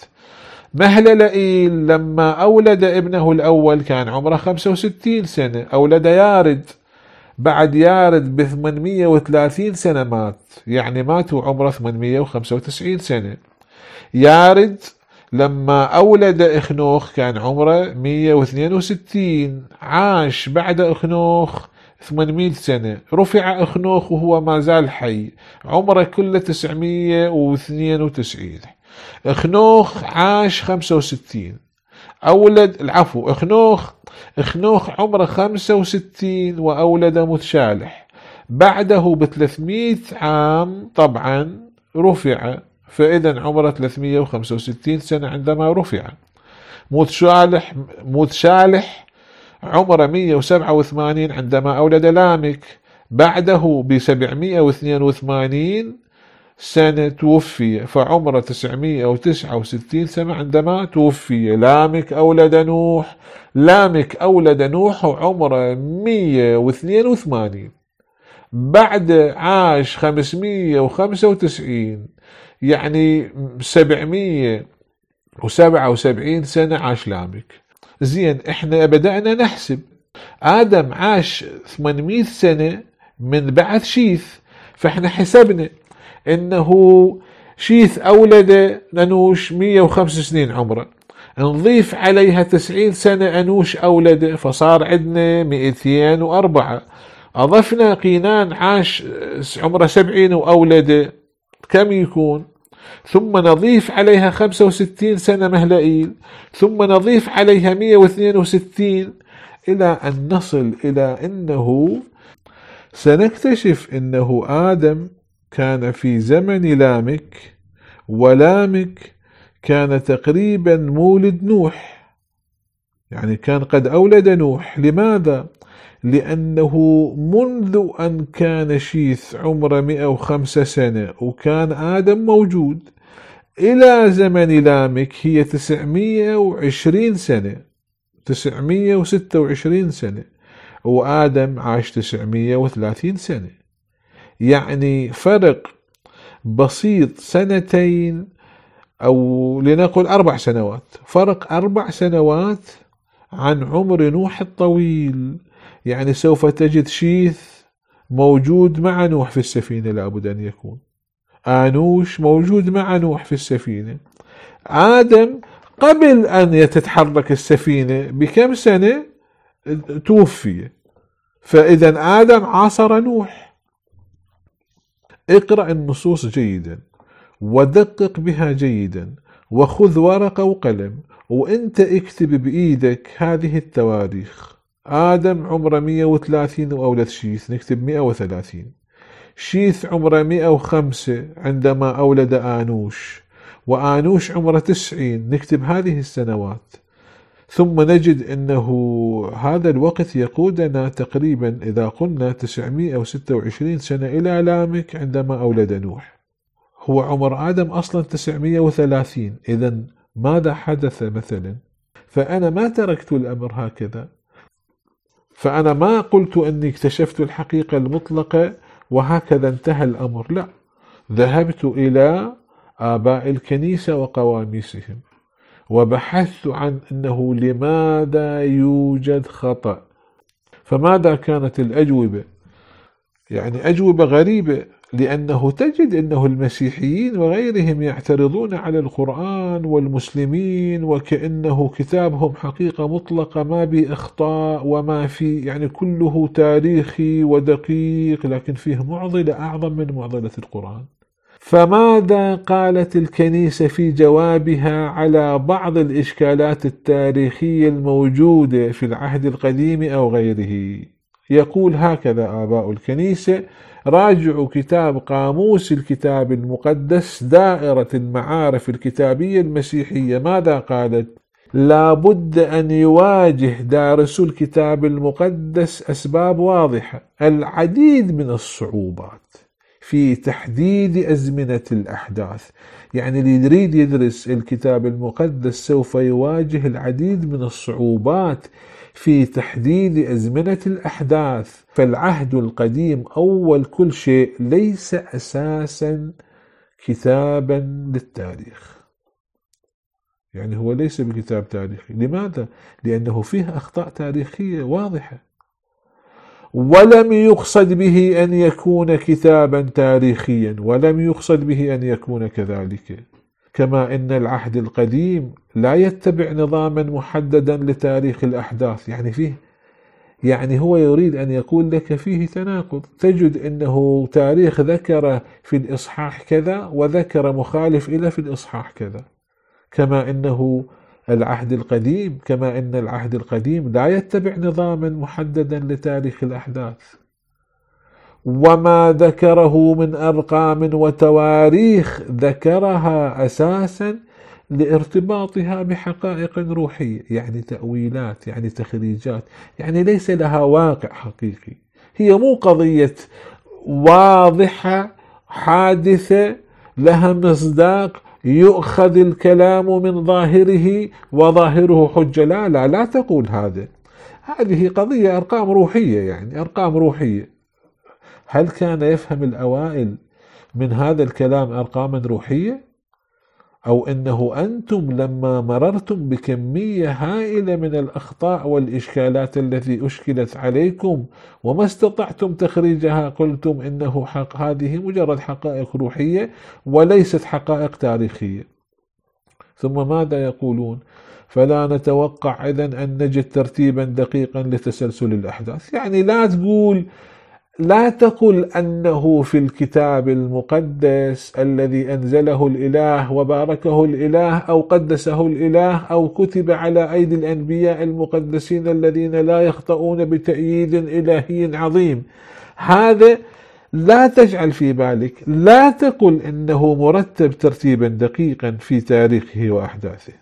مهللئيل لما أولد ابنه الأول كان عمره خمسة وستين سنة، أولد يارد، بعد يارد بثمانمائة وثلاثين سنة مات، يعني مات وعمره ثمانمائة وخمسة وتسعين سنة. يارد لما أولد إخنوخ كان عمره مئة واثنين وستين، عاش بعد إخنوخ ثمانمائة سنة، رفع إخنوخ وهو ما زال حي، عمره كله تسعمائة واثنين وتسعين. إخنوخ عاش خمسة وستين، أولد العفو إخنوخ إخنوخ عمره خمسة وستين وأولد متشالح، بعده بثلاثمائة عام طبعا رفع، فإذا عمره ثلاثمائة وخمسة وستين سنة عندما رفع. متشالح متشالح عمره مئة وسبعة وثمانين عندما أولد لامك، بعده بسبعمائة واثنين وثمانين سنة توفي، فعمره تسعمائة وتسعة وستين سنة عندما توفي. لامك أولد نوح لامك أولد نوح وعمره مئة واثنين وثمانين، بعد عاش خمسمائة وخمسة وتسعين، يعني سبعمائة وسبعة وسبعين سنة عاش لامك. زين، احنا بدأنا نحسب. آدم عاش ثمانمائة سنة من بعد شيث، فاحنا حسبنا انه شيث أولد أنوش مئة وخمس سنين عمره، نضيف عليها تسعين سنة أنوش أولد، فصار عندنا مئتين وأربعة. أضفنا قينان عاش عمره سبعين وأولد، كم يكون؟ ثم نضيف عليها خمسة وستين سنة مهلئيل، ثم نضيف عليها مئة واثنين وستين، إلى أن نصل إلى أنه سنكتشف أنه آدم كان في زمن لامك، ولامك كان تقريبا مولد نوح، يعني كان قد أولد نوح. لماذا؟ لأنه منذ أن كان شيث عمره مئة وخمسة سنة وكان آدم موجود إلى زمن لامك هي تسعمائة وعشرين سنة، تسعمائة وستة وعشرين سنة. وآدم عاش تسعمية وثلاثين سنة، يعني فرق بسيط سنتين أو لنقل أربع سنوات، فرق أربع سنوات عن عمر نوح الطويل. يعني سوف تجد شيث موجود مع نوح في السفينة، لابد أن يكون آنوش موجود مع نوح في السفينة. آدم قبل أن تتحرك السفينة بكم سنة توفي، فإذا آدم عاصر نوح. اقرأ النصوص جيدا ودقق بها جيدا، وخذ ورقة وقلم وانت اكتب بإيدك هذه التواريخ. آدم عمره مئة وثلاثين وأولد شيث، نكتب مئة وثلاثين. شيث عمره مئة وخمسة عندما أولد آنوش، وآنوش عمره تسعين، نكتب هذه السنوات. ثم نجد أنه هذا الوقت يقودنا تقريبا إذا قلنا تسعمئة وستة وعشرين سنة إلى لامك عندما أولد نوح. هو عمر آدم أصلا تسعمئة وثلاثين، إذن ماذا حدث مثلا؟ فأنا ما تركت الأمر هكذا، فأنا ما قلت أني اكتشفت الحقيقة المطلقة وهكذا انتهى الأمر، لا، ذهبت إلى آباء الكنيسة وقواميسهم وبحثت عن أنه لماذا يوجد خطأ. فماذا كانت الأجوبة؟ يعني أجوبة غريبة، لأنه تجد أنه المسيحيين وغيرهم يعترضون على القرآن والمسلمين وكأنه كتابهم حقيقة مطلقة ما به أخطاء وما في، يعني كله تاريخي ودقيق، لكن فيه معضلة أعظم من معضلة القرآن. فماذا قالت الكنيسة في جوابها على بعض الإشكالات التاريخية الموجودة في العهد القديم أو غيره؟ يقول هكذا آباء الكنيسة: راجعوا كتاب قاموس الكتاب المقدس دائرة المعارف الكتابية المسيحية. ماذا قالت؟ لابد أن يواجه دارس الكتاب المقدس أسباب واضحة، العديد من الصعوبات في تحديد أزمنة الأحداث. يعني اللي يريد يدرس الكتاب المقدس سوف يواجه العديد من الصعوبات في تحديد أزمنة الأحداث. فالعهد القديم أول كل شيء ليس أساسا كتابا للتاريخ، يعني هو ليس بكتاب تاريخي. لماذا؟ لأنه فيه أخطاء تاريخية واضحة، ولم يقصد به أن يكون كتابا تاريخيا، ولم يقصد به أن يكون كذلك. كما أن العهد القديم لا يتبع نظاما محددا لتاريخ الأحداث، يعني فيه يعني هو يريد أن يقول لك فيه تناقض. تجد أنه تاريخ ذكر في الإصحاح كذا وذكر مخالف إلى في الإصحاح كذا، كما أنه العهد القديم كما أن العهد القديم لا يتبع نظاما محددا لتاريخ الأحداث. وما ذكره من أرقام وتواريخ ذكرها أساسا لارتباطها بحقائق روحية، يعني تأويلات، يعني تخريجات، يعني ليس لها واقع حقيقي. هي مو قضية واضحة حادثة لها مصداق يؤخذ الكلام من ظاهره وظاهره حجة، لا لا لا تقول هذا. هذه قضية أرقام روحية، يعني أرقام روحية. هل كان يفهم الأوائل من هذا الكلام أرقاما روحية؟ أو أنه أنتم لما مررتم بكمية هائلة من الأخطاء والإشكالات التي أشكلت عليكم وما استطعتم تخريجها قلتم إنه حق هذه مجرد حقائق روحية وليست حقائق تاريخية؟ ثم ماذا يقولون؟ فلا نتوقع إذن أن نجد ترتيبا دقيقا لتسلسل الأحداث. يعني لا تقول لا تقل أنه في الكتاب المقدس الذي أنزله الإله وباركه الإله أو قدسه الإله أو كتب على أيدي الأنبياء المقدسين الذين لا يخطئون بتأييد إلهي عظيم. هذا لا تجعل في بالك، لا تقل أنه مرتب ترتيبا دقيقا في تاريخه وأحداثه.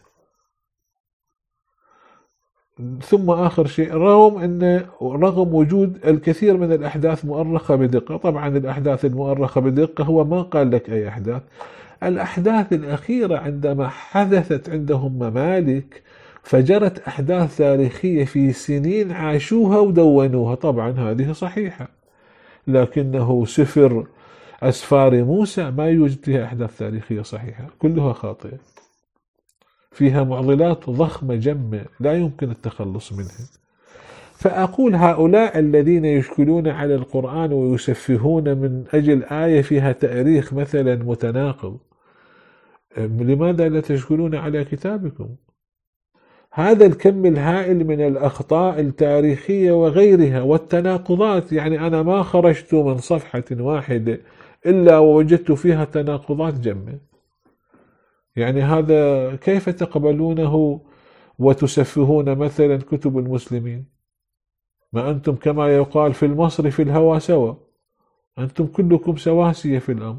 ثم آخر شيء، رغم أن رغم وجود الكثير من الأحداث مؤرخة بدقة، طبعا الأحداث المؤرخة بدقة هو ما قال لك أي أحداث. الأحداث الأخيرة عندما حدثت عندهم ممالك فجرت أحداث تاريخية في سنين عاشوها ودونوها. طبعا هذه صحيحة، لكنه سفر أسفار موسى ما يوجد فيها أحداث تاريخية صحيحة، كلها خاطئة، فيها معضلات ضخمة جمة لا يمكن التخلص منها. فأقول هؤلاء الذين يشكلون على القرآن ويسفهون من أجل آية فيها تاريخ مثلا متناقض، لماذا لا تشكلون على كتابكم؟ هذا الكم الهائل من الأخطاء التاريخية وغيرها والتناقضات، يعني أنا ما خرجت من صفحة واحدة إلا ووجدت فيها تناقضات جمة. يعني هذا كيف تقبلونه وتسفهون مثلا كتب المسلمين؟ ما أنتم كما يقال في المصر في الهوى سوا، أنتم كلكم سواسية في الأمر،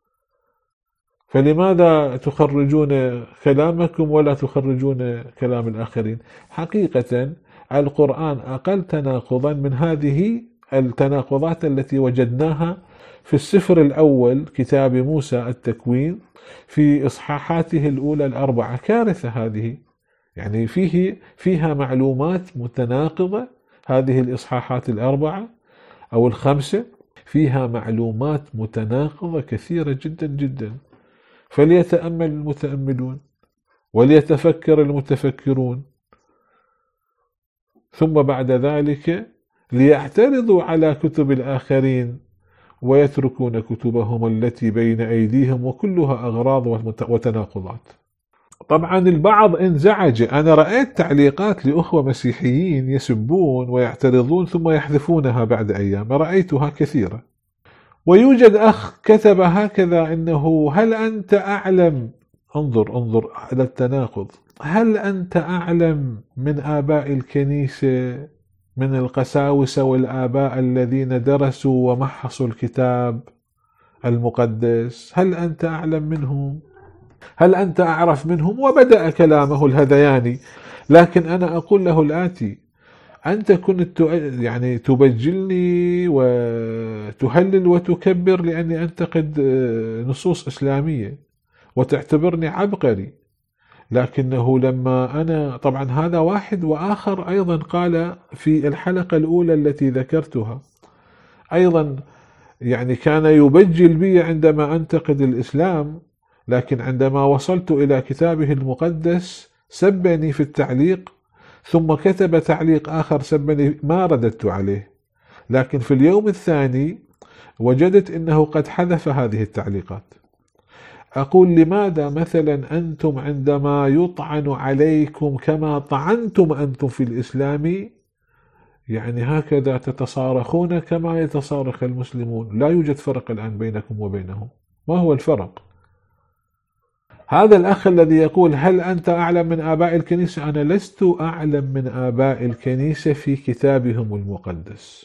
فلماذا تخرجون كلامكم ولا تخرجون كلام الآخرين؟ حقيقة القرآن أقل تناقضا من هذه التناقضات التي وجدناها في السفر الأول كتاب موسى التكوين في إصحاحاته الأولى الأربعة. كارثة هذه، يعني فيه فيها معلومات متناقضة. هذه الإصحاحات الأربعة أو الخمسة فيها معلومات متناقضة كثيرة جدا جدا، فليتأمل المتأملون وليتفكر المتفكرون، ثم بعد ذلك ليعترضوا على كتب الآخرين ويتركون كتبهم التي بين أيديهم وكلها أغراض وتناقضات. طبعا البعض انزعج، أنا رأيت تعليقات لأخوة مسيحيين يسبون ويعترضون ثم يحذفونها بعد أيام، رأيتها كثيرة. ويوجد أخ كتب هكذا إنه هل أنت أعلم، انظر انظر على التناقض، هل أنت أعلم من آباء الكنيسة، من القساوسة والآباء الذين درسوا ومحصوا الكتاب المقدس؟ هل أنت أعلم منهم؟ هل أنت أعرف منهم؟ وبدأ كلامه الهذياني. لكن أنا أقول له الآتي: أنت كنت يعني تبجلني وتهلل وتكبر لأني أنتقد نصوص إسلامية وتعتبرني عبقري، لكنه لما أنا طبعا هذا واحد، وآخر أيضا قال في الحلقة الأولى التي ذكرتها أيضا، يعني كان يبجل بي عندما أنتقد الإسلام، لكن عندما وصلت إلى كتابه المقدس سبني في التعليق، ثم كتب تعليق آخر سبني، ما رددت عليه. لكن في اليوم الثاني وجدت أنه قد حذف هذه التعليقات. أقول لماذا مثلا أنتم عندما يطعن عليكم كما طعنتم أنتم في الإسلام، يعني هكذا تتصارخون كما يتصارخ المسلمون؟ لا يوجد فرق الآن بينكم وبينهم. ما هو الفرق؟ هذا الأخ الذي يقول هل أنت أعلم من آباء الكنيسة، أنا لست أعلم من آباء الكنيسة في كتابهم المقدس.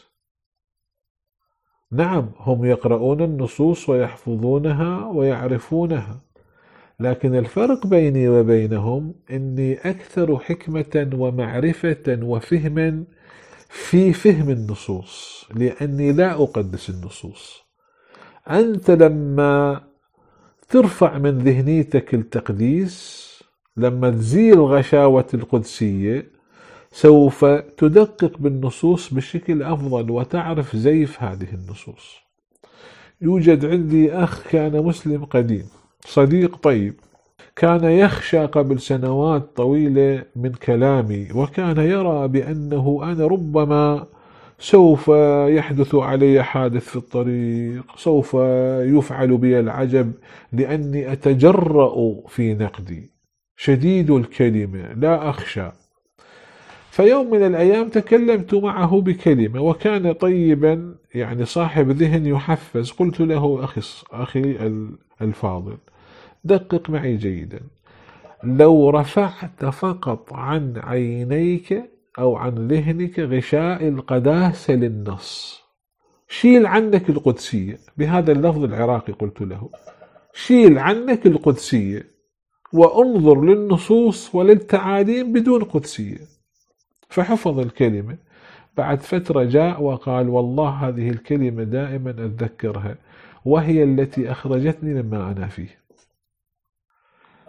نعم، هم يقرؤون النصوص ويحفظونها ويعرفونها، لكن الفرق بيني وبينهم أني أكثر حكمة ومعرفة وفهما في فهم النصوص، لأني لا أقدس النصوص. أنت لما ترفع من ذهنيتك التقديس، لما تزيل غشاوة القدسية، سوف تدقق بالنصوص بشكل أفضل وتعرف زيف هذه النصوص. يوجد عندي أخ كان مسلم قديم، صديق طيب، كان يخشى قبل سنوات طويلة من كلامي، وكان يرى بأنه أنا ربما سوف يحدث علي حادث في الطريق، سوف يفعل بي العجب لأني أتجرأ في نقدي، شديد الكلمة لا أخشى. فيوم من الأيام تكلمت معه بكلمة، وكان طيبا يعني صاحب ذهن يحفز. قلت له أخي, أخي الفاضل، دقق معي جيدا، لو رفعت فقط عن عينيك أو عن ذهنك غشاء القداسة للنص، شيل عنك القدسية، بهذا اللفظ العراقي قلت له، شيل عنك القدسية وانظر للنصوص وللتعاليم بدون قدسية. فحفظ الكلمة. بعد فترة جاء وقال والله هذه الكلمة دائما أتذكرها، وهي التي أخرجتني مما أنا فيه.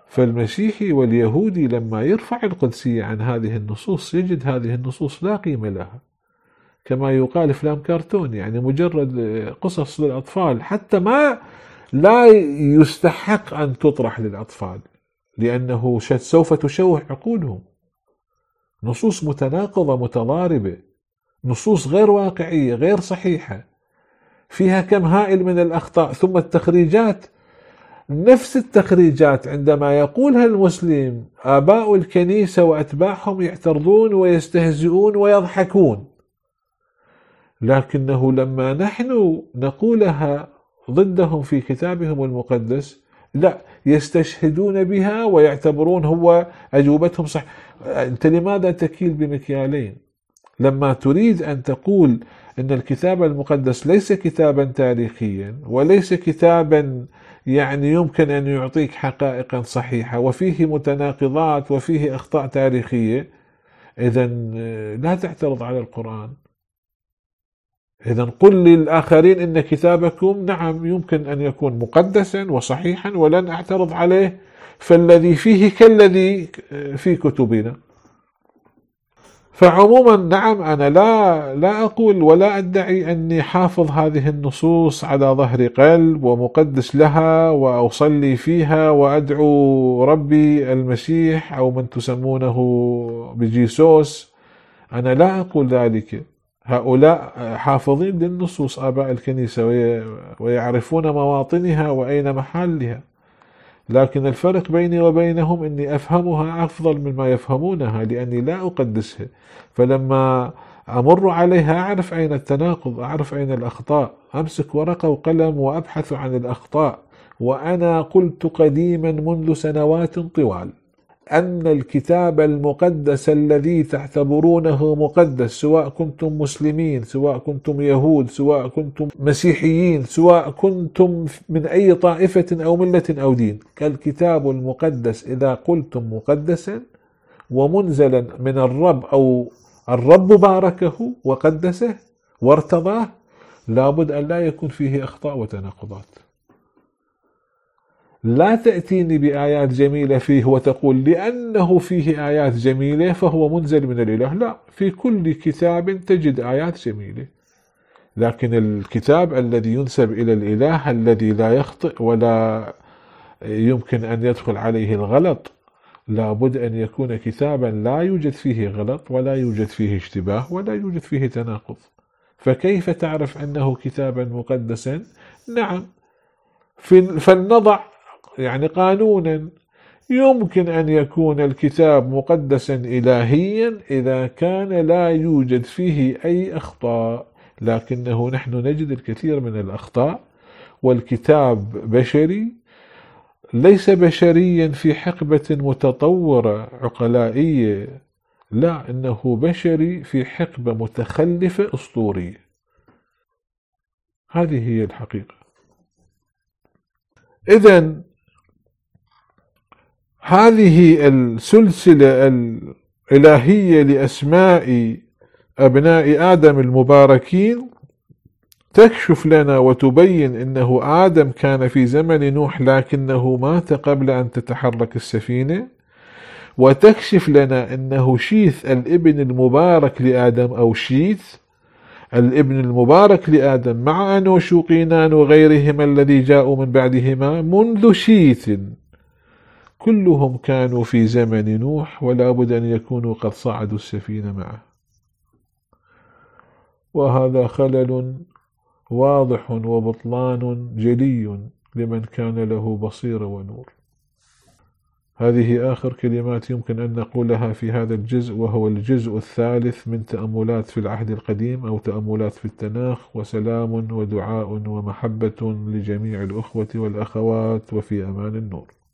فالمسيحي واليهودي لما يرفع القدسية عن هذه النصوص يجد هذه النصوص لا قيمة لها، كما يقال أفلام كرتون، يعني مجرد قصص للأطفال، حتى ما لا يستحق أن تطرح للأطفال، لأنه سوف تشوه عقولهم. نصوص متناقضة متضاربة، نصوص غير واقعية غير صحيحة، فيها كم هائل من الأخطاء. ثم التخريجات، نفس التخريجات عندما يقولها المسلم آباء الكنيسة وأتباعهم يعترضون ويستهزئون ويضحكون، لكنه لما نحن نقولها ضدهم في كتابهم المقدس لا، يستشهدون بها ويعتبرون هو أجوبتهم صح. أنت لماذا تكيل بمكيالين؟ لما تريد أن تقول أن الكتاب المقدس ليس كتابا تاريخيا وليس كتابا يعني يمكن أن يعطيك حقائقا صحيحة وفيه متناقضات وفيه أخطاء تاريخية، إذن لا تعترض على القرآن. إذن قل للآخرين إن كتابكم نعم يمكن أن يكون مقدسا وصحيحا ولن أعترض عليه، فالذي فيه كالذي في كتبنا. فعموما نعم، أنا لا لا أقول ولا أدعي أني حافظ هذه النصوص على ظهر قلب ومقدس لها وأصلي فيها وأدعو ربي المسيح أو من تسمونه بجيسوس، أنا لا أقول ذلك. هؤلاء حافظين للنصوص آباء الكنيسة ويعرفون مواطنها وأين محلها، لكن الفرق بيني وبينهم أني أفهمها أفضل مما يفهمونها، لأني لا أقدسها. فلما أمر عليها أعرف أين التناقض، أعرف أين الأخطاء، أمسك ورقة وقلم وأبحث عن الأخطاء. وأنا قلت قديما منذ سنوات طوال أن الكتاب المقدس الذي تعتبرونه مقدس، سواء كنتم مسلمين، سواء كنتم يهود، سواء كنتم مسيحيين، سواء كنتم من أي طائفة أو ملة أو دين، كالكتاب المقدس إذا قلتم مقدسا ومنزلا من الرب أو الرب باركه وقدسه وارتضاه، لابد أن لا يكون فيه أخطاء وتناقضات. لا تأتيني بآيات جميلة فيه وتقول لأنه فيه آيات جميلة فهو منزل من الإله. لا، في كل كتاب تجد آيات جميلة، لكن الكتاب الذي ينسب إلى الإله الذي لا يخطئ ولا يمكن أن يدخل عليه الغلط، لابد أن يكون كتابا لا يوجد فيه غلط ولا يوجد فيه اشتباه ولا يوجد فيه تناقض. فكيف تعرف أنه كتابا مقدسا؟ نعم، فلنضع يعني قانونا، يمكن أن يكون الكتاب مقدسا إلهيا إذا كان لا يوجد فيه أي أخطاء، لكنه نحن نجد الكثير من الأخطاء. والكتاب بشري، ليس بشريا في حقبة متطورة عقلائية، لا، إنه بشري في حقبة متخلفة أسطورية. هذه هي الحقيقة. إذن هذه السلسلة الإلهية لأسماء أبناء آدم المباركين تكشف لنا وتبين أنه آدم كان في زمن نوح لكنه مات قبل أن تتحرك السفينة، وتكشف لنا أنه شيث الابن المبارك لآدم أو شيث الابن المبارك لآدم مع أنوش وقينان وغيرهما الذي جاءوا من بعدهما منذ شيث كلهم كانوا في زمن نوح، ولا بد أن يكونوا قد صعدوا السفينة معه. وهذا خلل واضح وبطلان جلي لمن كان له بصيرة ونور. هذه آخر كلمات يمكن أن نقولها في هذا الجزء، وهو الجزء الثالث من تأملات في العهد القديم أو تأملات في التناخ. وسلام ودعاء ومحبة لجميع الأخوة والأخوات، وفي أمان النور.